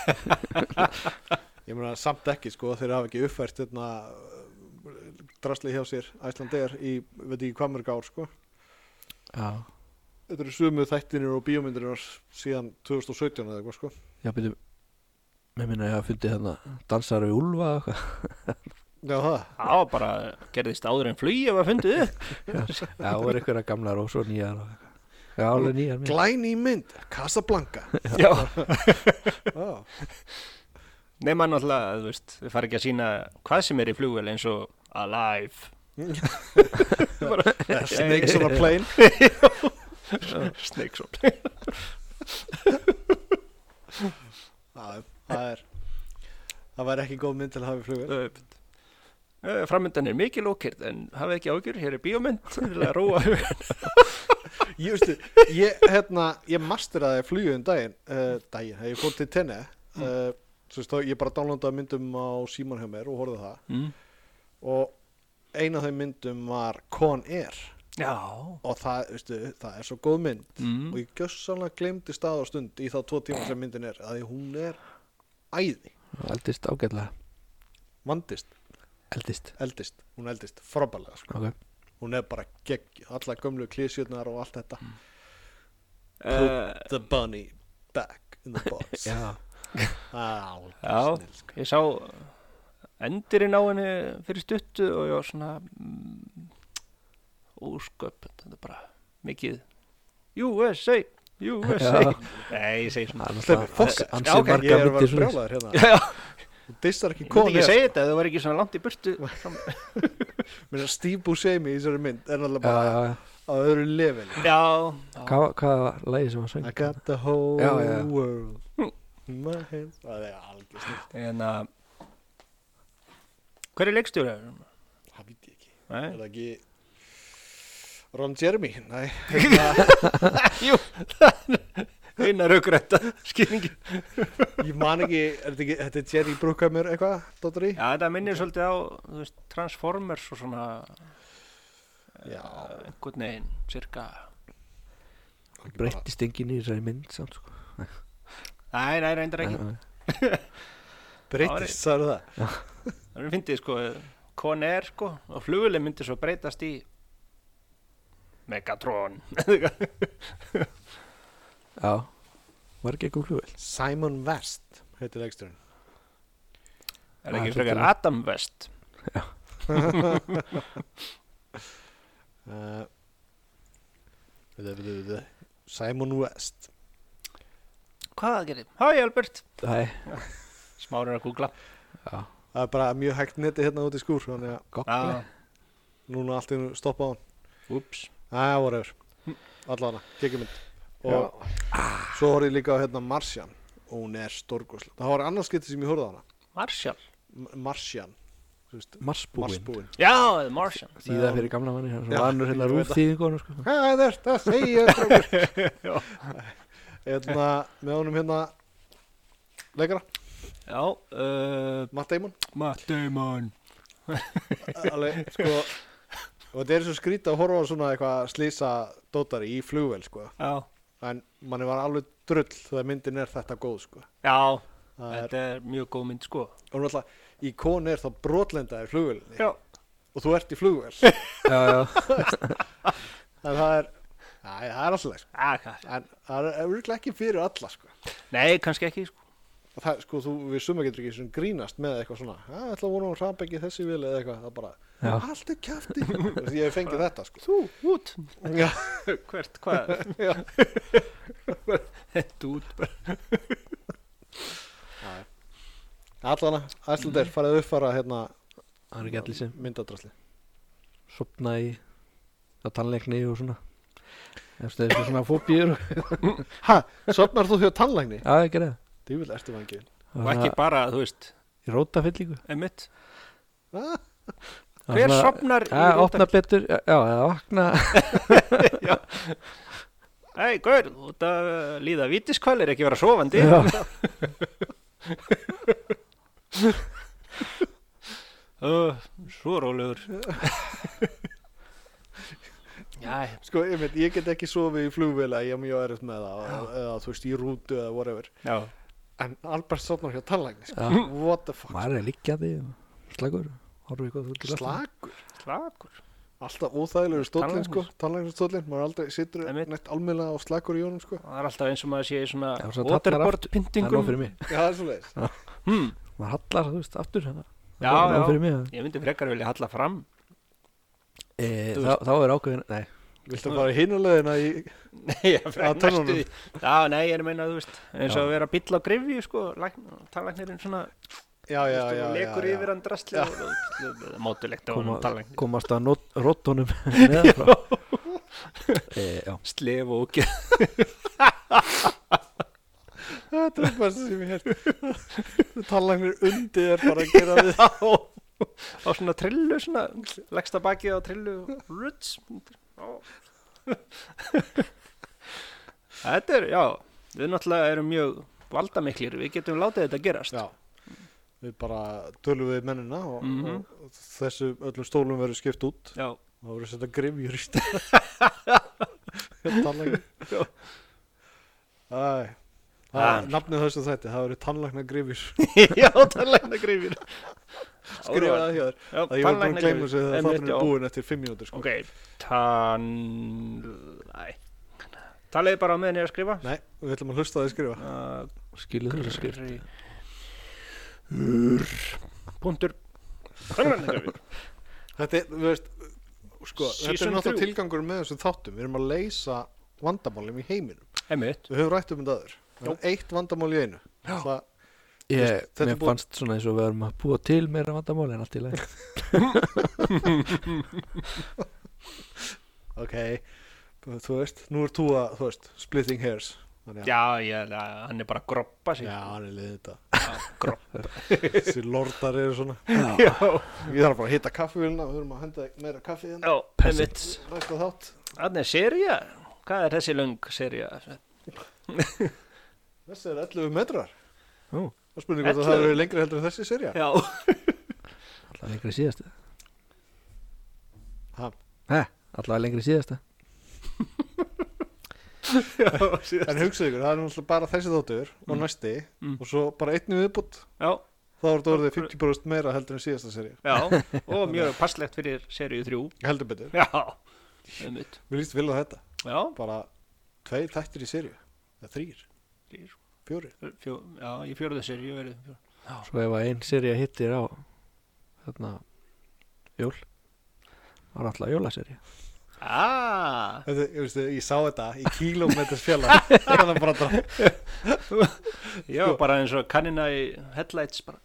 [SPEAKER 1] Ég meina samt ekki, sko, þeir hafa ekki uppfært hérna drasli hjá sér Icelandair í, veit ekki hvað mörg ár, sko
[SPEAKER 3] Já,
[SPEAKER 1] Þetta eru sömu þættinir og bíómyndir síðan tvö þúsund og sautján eða eitthvað, sko
[SPEAKER 3] já, býtum, mér minna ég hafa fundið hérna dansar við úlfa og eitthvað.
[SPEAKER 1] Já, það
[SPEAKER 2] Já, bara gerðist áður en flugið var fundið upp.
[SPEAKER 3] Já, það var einhverja gamlar og svo nýjar og eitthvað. Já, alveg nýjar mynd.
[SPEAKER 1] Glæný mynd, Casablanca
[SPEAKER 2] Já.
[SPEAKER 1] Já,
[SPEAKER 2] Nefna náttúrulega, þú veist, við fara ekki að sína hvað sem er í flugvél eins og Alive.
[SPEAKER 1] yeah, Snakes on a plane
[SPEAKER 2] Snakes on.
[SPEAKER 1] Já, það er Það væri ekki góð mynd til að hafa í flugvél
[SPEAKER 2] Plane. uh, framöndan er mikil ókyrrð en hafið ekki ágjur, hér er bíómynd til að róa hugan.
[SPEAKER 1] Ég veistu, ég, hérna, ég masteraði flugið um daginn, uh, daginn, þegar ég fór til Tenni, uh, svo veist þá, ég bara downloadaði myndum á síman hjá mér og horfði á það
[SPEAKER 2] Mm.
[SPEAKER 1] og eina af þeim myndum var Con Air
[SPEAKER 2] Já.
[SPEAKER 1] og það, veistu, það er svo góð mynd
[SPEAKER 2] Mm.
[SPEAKER 1] og ég gjössanlega glemdi stað og stund í þá tvo tíma sem myndin er, að því hún er æði,
[SPEAKER 3] Eldist ágætlega.
[SPEAKER 1] vandist,
[SPEAKER 3] Eldist.
[SPEAKER 1] eldist, hún eldist frábælega, sko.
[SPEAKER 3] Ok.
[SPEAKER 1] Hún er bara gegg, alla gömlu klísjurnar og allt þetta.
[SPEAKER 2] Uh,
[SPEAKER 1] The bunny back in the box.
[SPEAKER 3] Já.
[SPEAKER 1] Á,
[SPEAKER 2] Já.
[SPEAKER 1] snill, sko.
[SPEAKER 2] Ég sá endirinn á henni fyrir stuttu og ég var svona mm, ósköp, þetta er bara mikið U S A, U S A.
[SPEAKER 3] Já.
[SPEAKER 2] Nei, ég segi svona.
[SPEAKER 1] Steffi, fokk,
[SPEAKER 2] Já,
[SPEAKER 3] Ansi
[SPEAKER 2] ok,
[SPEAKER 1] Ég
[SPEAKER 3] marga
[SPEAKER 1] er að
[SPEAKER 3] myndir
[SPEAKER 1] vera
[SPEAKER 3] svona.
[SPEAKER 1] brjálaður hérna.
[SPEAKER 2] Já, já.
[SPEAKER 1] Þú dissar ekki
[SPEAKER 2] Ég myndi
[SPEAKER 1] Con
[SPEAKER 2] ekki
[SPEAKER 1] Air.
[SPEAKER 2] segja þetta ef það var ekki svona langt í burtu.
[SPEAKER 1] Mér er Steve Buscemi í þessari mynd er náttúrulega
[SPEAKER 3] Já,
[SPEAKER 1] bara
[SPEAKER 3] já, já.
[SPEAKER 1] á öðru leveli.
[SPEAKER 2] Já.
[SPEAKER 3] Hvað, hvað var lagið sem var söng?
[SPEAKER 1] I got the whole
[SPEAKER 3] Já, já.
[SPEAKER 1] world in my hands. Það er algjör snill.
[SPEAKER 2] En að hver er leikstjóri?
[SPEAKER 1] Það veit ég ekki.
[SPEAKER 2] Nei.
[SPEAKER 1] Er það ekki Ron Jeremy? Nei.
[SPEAKER 2] Jú, eina raugrætta skýringin.
[SPEAKER 1] Ég man ekki, er þetta ekki, þetta er Jerry Bruckheimer eitthvað, dóttur í?
[SPEAKER 2] Já, þetta minnir svolítið á, þú veist, Transformers og svona
[SPEAKER 1] Já.
[SPEAKER 2] uh, einhvern veginn, cirka.
[SPEAKER 3] Breyttist enginn í þessari mynd samt sko.
[SPEAKER 2] Nei, nei, reyndar ekki.
[SPEAKER 3] Nei, nei.
[SPEAKER 1] Breytist, sagði það?
[SPEAKER 2] Það er fyndið, sko, Con Air, sko, og flugulinn myndi svo breytast í Megatron.
[SPEAKER 3] Já. Var ekki eitthvað flugvel?
[SPEAKER 1] Simon West heitir leikstjórinn.
[SPEAKER 2] Er það ekki
[SPEAKER 3] Ah,
[SPEAKER 2] frekar
[SPEAKER 3] hlutlega.
[SPEAKER 2] Adam West?
[SPEAKER 1] Uh, við, við, við, við. Simon West.
[SPEAKER 2] Hvað það gerir? Hæ, Albert.
[SPEAKER 3] Nei.
[SPEAKER 2] Smári er að googla.
[SPEAKER 3] Já.
[SPEAKER 1] Það er bara mjög hægt neti hérna út í skúr, þannig að
[SPEAKER 3] Goggle.
[SPEAKER 1] núna allt er stoppað á hann.
[SPEAKER 2] Úps.
[SPEAKER 1] Æ, whatever. Allavega, gekkumynd. Og svo horfði ég líka á hérna Martian og hún er stórgóðslega. Það var annars getið sem ég horfði á hana.
[SPEAKER 2] Marshall.
[SPEAKER 1] M- Martian. Þú veist,
[SPEAKER 3] Marsbúin.
[SPEAKER 1] Marsbúin.
[SPEAKER 2] Já, The Martian.
[SPEAKER 3] Þýða fyrir gamla manni. Svo
[SPEAKER 1] Já,
[SPEAKER 3] annur hérna
[SPEAKER 1] ég veit
[SPEAKER 3] rúf þýðingunum sko.
[SPEAKER 1] Hvað er þetta að segja, strókur? Hérna, með honum hérna leikara,
[SPEAKER 2] Já, uh,
[SPEAKER 1] Matt Damon.
[SPEAKER 2] Matt Damon.
[SPEAKER 1] Alveg, sko, og þetta er svo skrítið að horfa á svona eitthvað slísa dótari í flugvél, sko.
[SPEAKER 2] Já.
[SPEAKER 1] En manni var alveg drull þegar myndin er þetta góð, sko.
[SPEAKER 2] Já,
[SPEAKER 1] Það er,
[SPEAKER 2] þetta er mjög góð mynd, sko.
[SPEAKER 1] og náttúrulega, í Con Air þá brotlendaði flugvélinni.
[SPEAKER 2] Já.
[SPEAKER 1] Og þú ert í flugvél.
[SPEAKER 3] Já, já.
[SPEAKER 1] En það er, já, það er alltaf, sko.
[SPEAKER 2] Ah, hvað?
[SPEAKER 1] En það er virkilega ekki fyrir alla, sko.
[SPEAKER 2] Nei, kannski ekki, sko.
[SPEAKER 1] Og það, sko, þú, við suma getur ekki svona grínast með eitthvað svona, já, ég ætla að vona hún hrapp ekki þessi vil eða eitthvað, það bara,
[SPEAKER 3] Já.
[SPEAKER 1] allt er kjafti. Ég hef fengið þetta, sko.
[SPEAKER 2] Þú, út.
[SPEAKER 1] Já,
[SPEAKER 2] Hvert, hvað?
[SPEAKER 1] já.
[SPEAKER 2] Þetta út. bara.
[SPEAKER 1] Allana, Æslandir, farið að uppfara hérna
[SPEAKER 3] Það er ekki allir sem
[SPEAKER 1] myndadrasli.
[SPEAKER 3] sopna í á tannleikni og svona. Það er svona fóbíur.
[SPEAKER 1] Ha, sopnar þú hjá tannlækni?
[SPEAKER 3] Já, ég gerði það.
[SPEAKER 1] Djúvill ertu vangin.
[SPEAKER 2] Og ekki bara, þú veist,
[SPEAKER 3] Í rótafyllingu.
[SPEAKER 2] einmitt.
[SPEAKER 1] Ah,
[SPEAKER 3] Það var
[SPEAKER 2] Hver
[SPEAKER 3] svona-
[SPEAKER 2] sofnar í
[SPEAKER 3] Já, opna
[SPEAKER 2] róta?
[SPEAKER 3] betur. Já, já, eða vakna.
[SPEAKER 2] Hei, gaur, þú ert að líða vítiskvælir, ekki vera sofandi.
[SPEAKER 3] Já.
[SPEAKER 2] Uh, svo rólegur. Já,
[SPEAKER 1] sko, ég veit, ég get ekki sofið í flugvéla, ég er mjög erfitt með það, eða, eða þú veist, í rútu eða whatever.
[SPEAKER 2] já.
[SPEAKER 1] En Albert sopnar hjá tannlækni, sko.
[SPEAKER 3] Já.
[SPEAKER 1] What the fuck?
[SPEAKER 3] Maður er liggjandi og slagur. Horfum eitthvað út í loftið.
[SPEAKER 1] Slagur.
[SPEAKER 2] Slagur.
[SPEAKER 1] Alltaf óþægilegur stóllinn,
[SPEAKER 2] Tannlæknis.
[SPEAKER 1] sko. Tannlæknistóllinn, maður aldrei situr
[SPEAKER 2] Einmitt.
[SPEAKER 1] neitt almennilega og slagur í honum, sko.
[SPEAKER 2] Það er alltaf eins og maður sé í svona
[SPEAKER 3] Já, svo tallar aftur. Það er nóg
[SPEAKER 2] waterboard-pyntingum.
[SPEAKER 3] fyrir mig.
[SPEAKER 1] Já, það er svo leiðis.
[SPEAKER 2] Hmm.
[SPEAKER 3] Maður hallar, þú veist, aftur. Hana.
[SPEAKER 2] Já,
[SPEAKER 3] Það er nóg
[SPEAKER 2] já.
[SPEAKER 3] fyrir mig.
[SPEAKER 2] Ég myndi frekar vilja halla fram.
[SPEAKER 3] E,
[SPEAKER 2] Þú
[SPEAKER 3] þá, þá er ákveðin, nei.
[SPEAKER 1] Viltu bara hinulegina í...
[SPEAKER 2] Nei, ég frekar
[SPEAKER 1] Að tönnunum.
[SPEAKER 2] næstu því. Já, nei, ég er að meina, þú veist, eins og
[SPEAKER 3] Já.
[SPEAKER 2] að vera bíll á grifju, sko, tannlæknirinn svona,
[SPEAKER 1] Já, já,
[SPEAKER 2] þú veist,
[SPEAKER 1] já,
[SPEAKER 2] og
[SPEAKER 1] já,
[SPEAKER 2] lekur
[SPEAKER 1] já.
[SPEAKER 2] yfir hann drastli og og- mótulegt á
[SPEAKER 3] Koma,
[SPEAKER 2] honum tannlæknir.
[SPEAKER 3] komast að not, róttunum neðanfrá. e, já.
[SPEAKER 2] Slef og ógeð.
[SPEAKER 1] Þetta er það besta sem ég hef. Tannlæknir undir er bara að gera við.
[SPEAKER 2] á svona trillu svona, leggsta bakið á trillu ruts þetta er, já við náttúrulega erum mjög valdamiklir, við getum látið þetta gerast
[SPEAKER 1] Já, við bara tölum við mennina og,
[SPEAKER 2] Mhm.
[SPEAKER 1] og þessu öllum stólum verður skipt út
[SPEAKER 2] já,
[SPEAKER 1] og verður setja grifjur í stað Tannlækna
[SPEAKER 2] Já.
[SPEAKER 1] Æ, það
[SPEAKER 2] Ah.
[SPEAKER 1] er nafnið þessu þætti, það verður tannlækna grifjur
[SPEAKER 2] já, tannlækna grifjur
[SPEAKER 1] Skrifa það hjá þér
[SPEAKER 2] já,
[SPEAKER 1] að ég var búin að gleyma þessu þegar
[SPEAKER 2] Einmitt,
[SPEAKER 1] þátturinn
[SPEAKER 2] já.
[SPEAKER 1] er búinn eftir fimm mínútur sko.
[SPEAKER 2] ok, tann næ talaði bara á meðan ég er að skrifa
[SPEAKER 1] Nei, við ætlum að hlusta á því skrifa
[SPEAKER 2] uh,
[SPEAKER 3] Skilu þessu skrif
[SPEAKER 2] punktur tannlækna grifjur
[SPEAKER 1] Þetta er, þú veist sko, þetta er
[SPEAKER 2] Season
[SPEAKER 1] náttúrulega
[SPEAKER 2] þrjú.
[SPEAKER 1] tilgangur með þessum þáttum við erum að leysa vandamálum í heiminum
[SPEAKER 2] einmitt,
[SPEAKER 1] Við höfum rætt um þetta aður Það er eitt vandamál í einu Það,
[SPEAKER 3] Ég,
[SPEAKER 1] Þetta er
[SPEAKER 3] mér
[SPEAKER 1] búið-
[SPEAKER 3] fannst svona eins og við erum að búa til meira vandamál en allt í lagi
[SPEAKER 1] ok, þú veist Nú er þú að, þú veist, splitting hairs Þannig að,
[SPEAKER 2] já, já, já, hann er bara að groppa sig
[SPEAKER 1] já, hann er liðið þetta
[SPEAKER 2] já groppa
[SPEAKER 1] Þessi lordar eru svona
[SPEAKER 2] já,
[SPEAKER 1] Ég þarf bara að hitta kaffivélina Við þurfum að henda meira kaffi hérna
[SPEAKER 2] já, einmitt
[SPEAKER 1] Næsta þátt
[SPEAKER 2] Þannig er sería, hvað er þessi löng sería?
[SPEAKER 1] Þessi er ellefu metrar
[SPEAKER 3] Ó,
[SPEAKER 1] Það er spurning hvort að það
[SPEAKER 2] ellefu?
[SPEAKER 1] eru lengri heldur en þessi serja
[SPEAKER 2] Já,
[SPEAKER 3] alltaf lengri síðasta
[SPEAKER 1] Ha.
[SPEAKER 3] Hæ, alltaf lengri síðasta
[SPEAKER 1] En hugsaðu ykkur, það er náttúrulega bara þessi þáttur og
[SPEAKER 2] Mm.
[SPEAKER 1] næsti
[SPEAKER 2] Mm.
[SPEAKER 1] og svo bara einni viðbútt
[SPEAKER 2] já,
[SPEAKER 1] þá er þetta orðið fimmtíu prósent meira heldur en síðasta serja
[SPEAKER 2] já og mjög passlegt fyrir seríu þrjú
[SPEAKER 1] Heldur betur,
[SPEAKER 2] Já, einmitt
[SPEAKER 1] við líst vilja þetta
[SPEAKER 2] Já,
[SPEAKER 1] bara tveir þættir í serju eða þrýr,
[SPEAKER 2] þrír,
[SPEAKER 1] fjóri
[SPEAKER 2] fjó, já, í fjórðu seríu verið fjó.
[SPEAKER 3] Svo ef að ein serja hittir á þarna jól var alltaf jólaserja
[SPEAKER 2] Ah,
[SPEAKER 1] Þetta, ég, veistu, ég sá þetta í kílómeters fjallar þannig að bara dra-
[SPEAKER 2] já, bara eins og kannina í headlights bara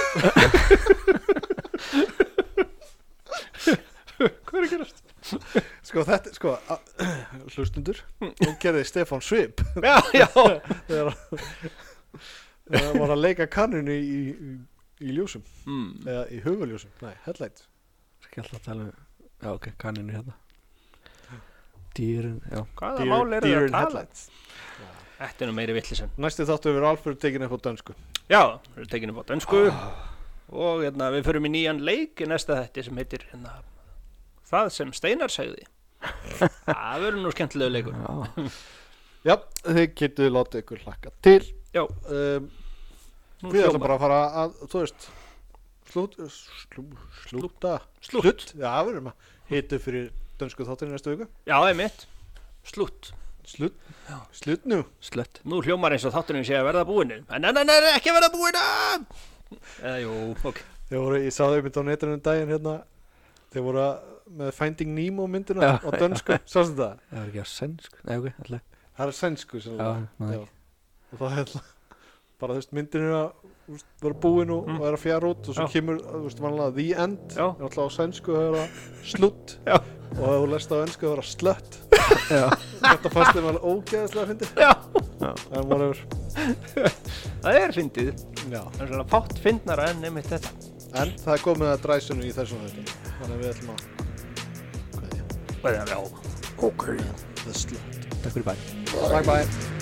[SPEAKER 2] Hvað er að gerast?
[SPEAKER 1] sko þetta, sko a- hlustundur, hún gerði Stefán Svip
[SPEAKER 2] Já, já
[SPEAKER 1] þegar það var að leika kanninu í, í, í ljósum
[SPEAKER 2] mm.
[SPEAKER 1] eða í huguljósum, nei, headlight
[SPEAKER 3] Skal alltaf tala um, já ok, kanninu hérna Dýrin, já
[SPEAKER 2] Hvaða mál eru
[SPEAKER 1] Deer
[SPEAKER 2] það
[SPEAKER 1] in
[SPEAKER 2] að tala?
[SPEAKER 1] headlights
[SPEAKER 2] Þetta er nú meiri villisem
[SPEAKER 1] Næsti þáttur verður alfur tekin upp á dönsku
[SPEAKER 2] Já, við erum tekinu upp á dönsku og hérna, við förum í nýjan leik í næsta þætti sem heitir hérna, Það sem Steinar segði Það verður nú skemmtilegu leikur
[SPEAKER 3] Já,
[SPEAKER 1] Já, þið getur látið ykkur hlakka til
[SPEAKER 2] Já,
[SPEAKER 1] um,
[SPEAKER 2] nú
[SPEAKER 1] Við ætlum
[SPEAKER 2] hljómar-
[SPEAKER 1] bara að fara að, þú veist slút, slú, slúta
[SPEAKER 2] Slútt.
[SPEAKER 1] Já, við erum að hitu fyrir dönsku þátturinn næstu viku
[SPEAKER 2] Já, einmitt Slútt
[SPEAKER 1] Slutt,
[SPEAKER 2] Já.
[SPEAKER 1] slutt nú
[SPEAKER 3] slött
[SPEAKER 2] Nú hljómar eins og þátturinn sé að verða búinu En nei, nei, nei, nei, ekki að verða búinu Eða, jú, ok
[SPEAKER 1] Þeir voru, ég sá þau mynd á netinu um daginn hérna Þeir voru að, með Finding Nemo myndina
[SPEAKER 3] Já,
[SPEAKER 1] á dönsku, sástu það?
[SPEAKER 3] Það var ekki á sænsk, nei ok, alltaf
[SPEAKER 1] Það er sænsku
[SPEAKER 3] Já,
[SPEAKER 1] sennilega.
[SPEAKER 3] maður
[SPEAKER 1] Já. Og það er bara, þú veist, myndin er að þú veist, vera búin og,
[SPEAKER 2] Mm.
[SPEAKER 1] og er að fjara út og svo
[SPEAKER 2] Já.
[SPEAKER 1] kemur, þú veist, vanlega the end
[SPEAKER 2] Já.
[SPEAKER 1] er alltaf á sænsku að vera slutt
[SPEAKER 2] Já.
[SPEAKER 1] og ef þú lest á ensku að vera slött
[SPEAKER 3] Já,
[SPEAKER 1] Þetta fannst þeim alveg ógeðslega að fyndi
[SPEAKER 2] Já,
[SPEAKER 1] en whatever
[SPEAKER 2] það er fyndið
[SPEAKER 1] Já.
[SPEAKER 2] Það er svona fátt fyndnara en einmitt þetta
[SPEAKER 1] En það er komið að dræsunu í þessum þetta þannig að við ætlum að hvað er
[SPEAKER 2] Já,
[SPEAKER 1] það? The slut
[SPEAKER 3] takk fyrir bæ
[SPEAKER 1] Bye bye